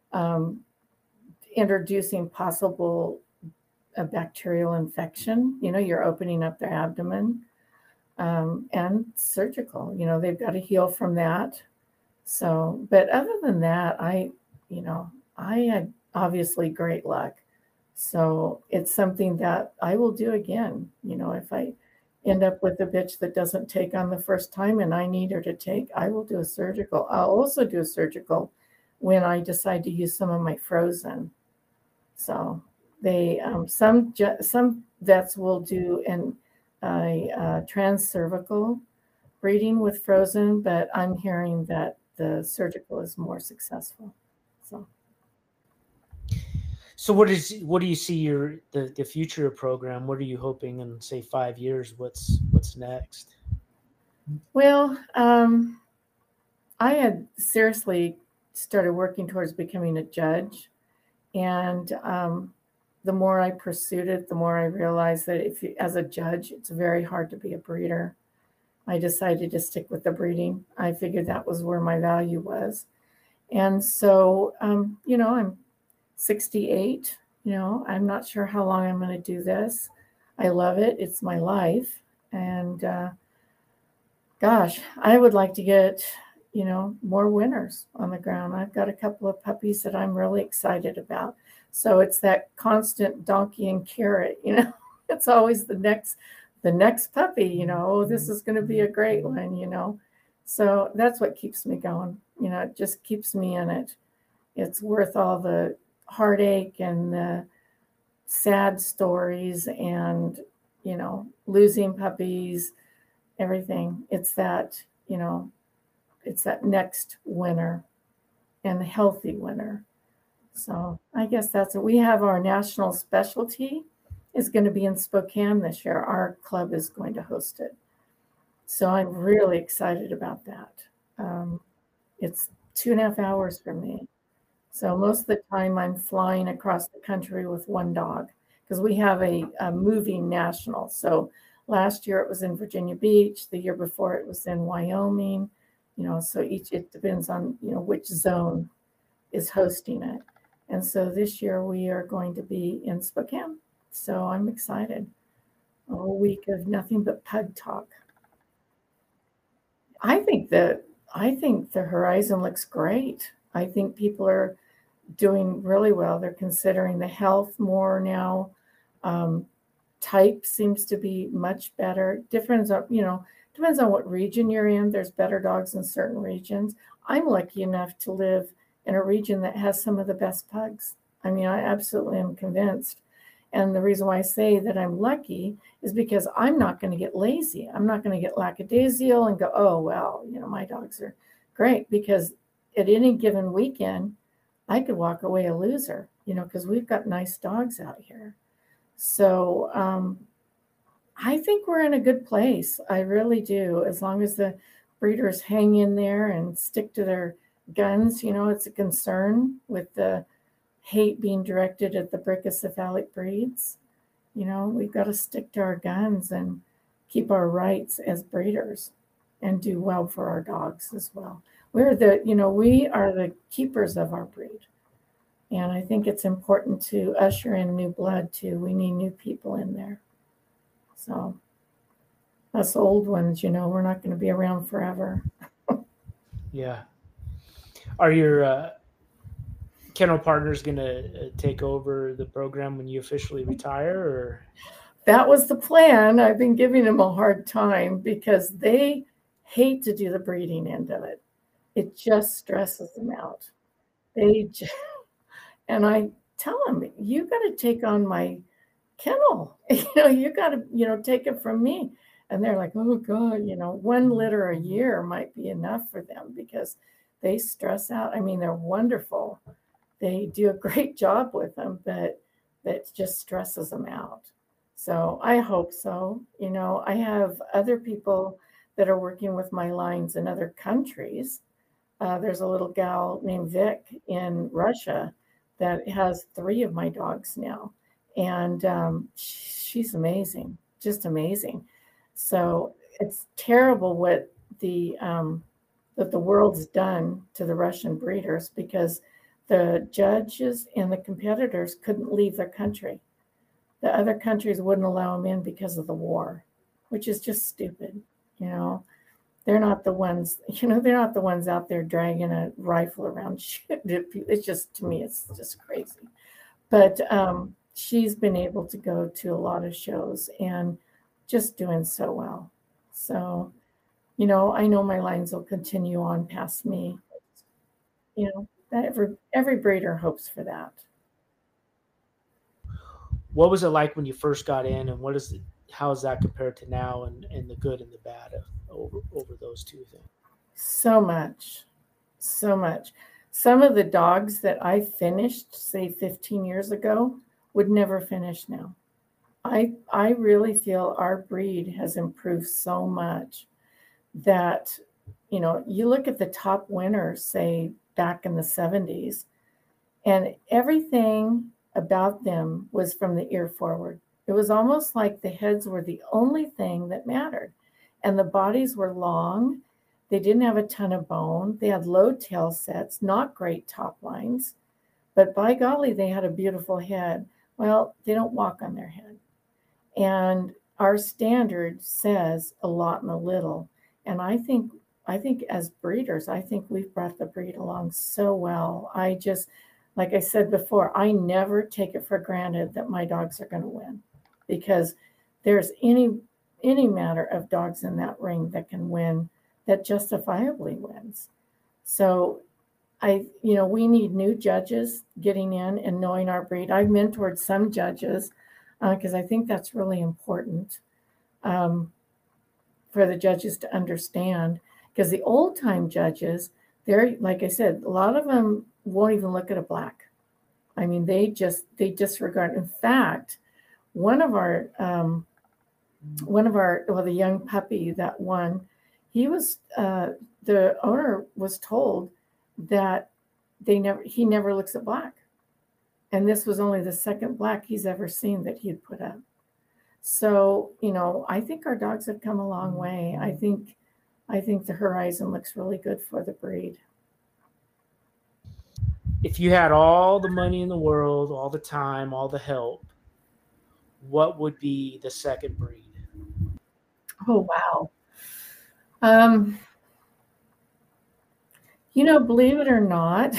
Introducing possible bacterial infection, you know, you're opening up their abdomen, and surgical, you know, they've got to heal from that. So, but other than that, I had obviously great luck. So it's something that I will do again. You know, if I end up with a bitch that doesn't take on the first time and I need her to take, I will do a surgical. I'll also do a surgical when I decide to use some of my frozen. So they some vets will do a transcervical breeding with frozen, but I'm hearing that the surgical is more successful. So So what do you see the future program? What are you hoping in, say, 5 years? What's next? Well, I had seriously started working towards becoming a judge, and the more I pursued it, the more I realized that as a judge, it's very hard to be a breeder. I decided to stick with the breeding. I figured that was where my value was. And so, I'm 68. I'm not sure how long I'm going to do this. I love it. It's my life. And gosh, I would like to get, more winners on the ground. I've got a couple of puppies that I'm really excited about. So it's that constant donkey and carrot, it's always the next puppy, oh, this is going to be a great one. So that's what keeps me going. It just keeps me in it. It's worth all the heartache and the sad stories and, losing puppies, everything. It's that next winner and the healthy winner. So I guess that's it. We have our national specialty is going to be in Spokane this year. Our club is going to host it. So I'm really excited about that. It's 2.5 hours for me. So most of the time I'm flying across the country with one dog because we have a moving national. So last year it was in Virginia Beach. The year before it was in Wyoming. So it depends on, which zone is hosting it. And so this year we are going to be in Spokane. So I'm excited. A week of nothing but pug talk. I think the horizon looks great. I think people are doing really well. They're considering the health more now. Type seems to be much better. Depends on what region you're in. There's better dogs in certain regions. I'm lucky enough to live in a region that has some of the best pugs. I mean, I absolutely am convinced. And the reason why I say that I'm lucky is because I'm not going to get lazy. I'm not going to get lackadaisical and go, oh, well, my dogs are great. Because at any given weekend, I could walk away a loser, because we've got nice dogs out here. So I think we're in a good place. I really do. As long as the breeders hang in there and stick to their guns, it's a concern with the hate being directed at the brachycephalic breeds. We've got to stick to our guns and keep our rights as breeders and do well for our dogs as well. We are the keepers of our breed. And I think it's important to usher in new blood too. We need new people in there. So us old ones, we're not going to be around forever. Yeah. Are your kennel partners going to take over the program when you officially retire? Or that was the plan. I've been giving them a hard time because they hate to do the breeding end of it. It just stresses them out. And I tell them, you got to take on my kennel. You got to, take it from me. And they're like, oh God, one litter a year might be enough for them because they stress out. I mean, they're wonderful. They do a great job with them, but that just stresses them out. So I hope so. I have other people that are working with my lines in other countries. There's a little gal named Vic in Russia that has 3 of my dogs now. And she's amazing, just amazing. So it's terrible what that the world's done to the Russian breeders because the judges and the competitors couldn't leave their country. The other countries wouldn't allow them in because of the war, which is just stupid. They're not the ones, they're not the ones out there dragging a rifle around. It's just, to me, it's just crazy. But she's been able to go to a lot of shows and just doing so well. So, I know my lines will continue on past me. Every breeder hopes for that. What was it like when you first got in, and how is that compared to now, and the good and the bad over those two things? So much. Some of the dogs that I finished, say 15 years ago, would never finish now. I really feel our breed has improved so much that, you look at the top winners, say back in the 70s, and everything about them was from the ear forward. It was almost like the heads were the only thing that mattered. And the bodies were long. They didn't have a ton of bone. They had low tail sets, not great top lines. But by golly, they had a beautiful head. Well, they don't walk on their head. And our standard says a lot and a little. And I think as breeders, I think we've brought the breed along so well. Like I said before, I never take it for granted that my dogs are going to win, because there's any matter of dogs in that ring that can win, that justifiably wins. So we need new judges getting in and knowing our breed. I've mentored some judges because I think that's really important for the judges to understand. Because the old time judges, they're, like I said, a lot of them won't even look at a black. I mean, they disregard. In fact, one of our the young puppy that won, he was the owner was told that he never looks at black, and this was only the second black he's ever seen that he had put up. So I think our dogs have come a long way. I think the horizon looks really good for the breed. If you had all the money in the world, all the time, all the help, what would be the second breed? Oh, wow. Believe it or not,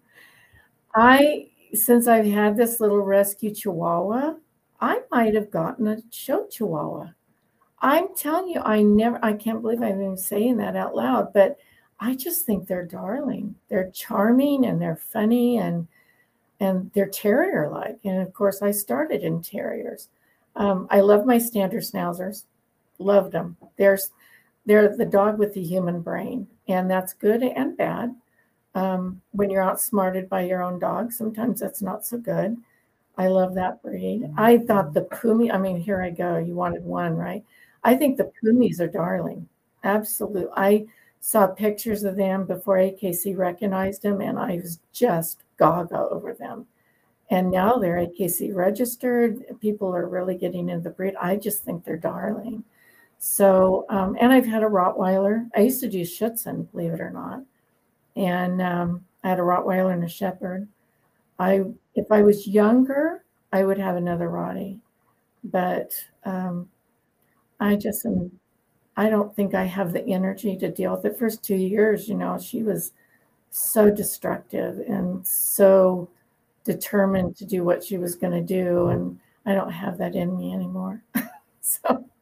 since I've had this little rescue Chihuahua, I might have gotten a show Chihuahua. I'm telling you, I can't believe I'm even saying that out loud, but I just think they're darling. They're charming and they're funny and they're terrier-like. And of course, I started in terriers. I love my standard schnauzers. Loved them. They're the dog with the human brain, and that's good and bad. When you're outsmarted by your own dog, sometimes that's not so good. I love that breed. I thought the Pumi, here I go. You wanted one, right? I think the Pumis are darling. Absolutely. I saw pictures of them before AKC recognized them, and I was just gaga over them. And now they're AKC registered. People are really getting into the breed. I just think they're darling. So, and I've had a Rottweiler. I used to do Schutzhund, believe it or not. And I had a Rottweiler and a Shepherd. If I was younger, I would have another Rottie. But I don't think I have the energy to deal with it. The first 2 years, she was so destructive and so determined to do what she was going to do. And I don't have that in me anymore. So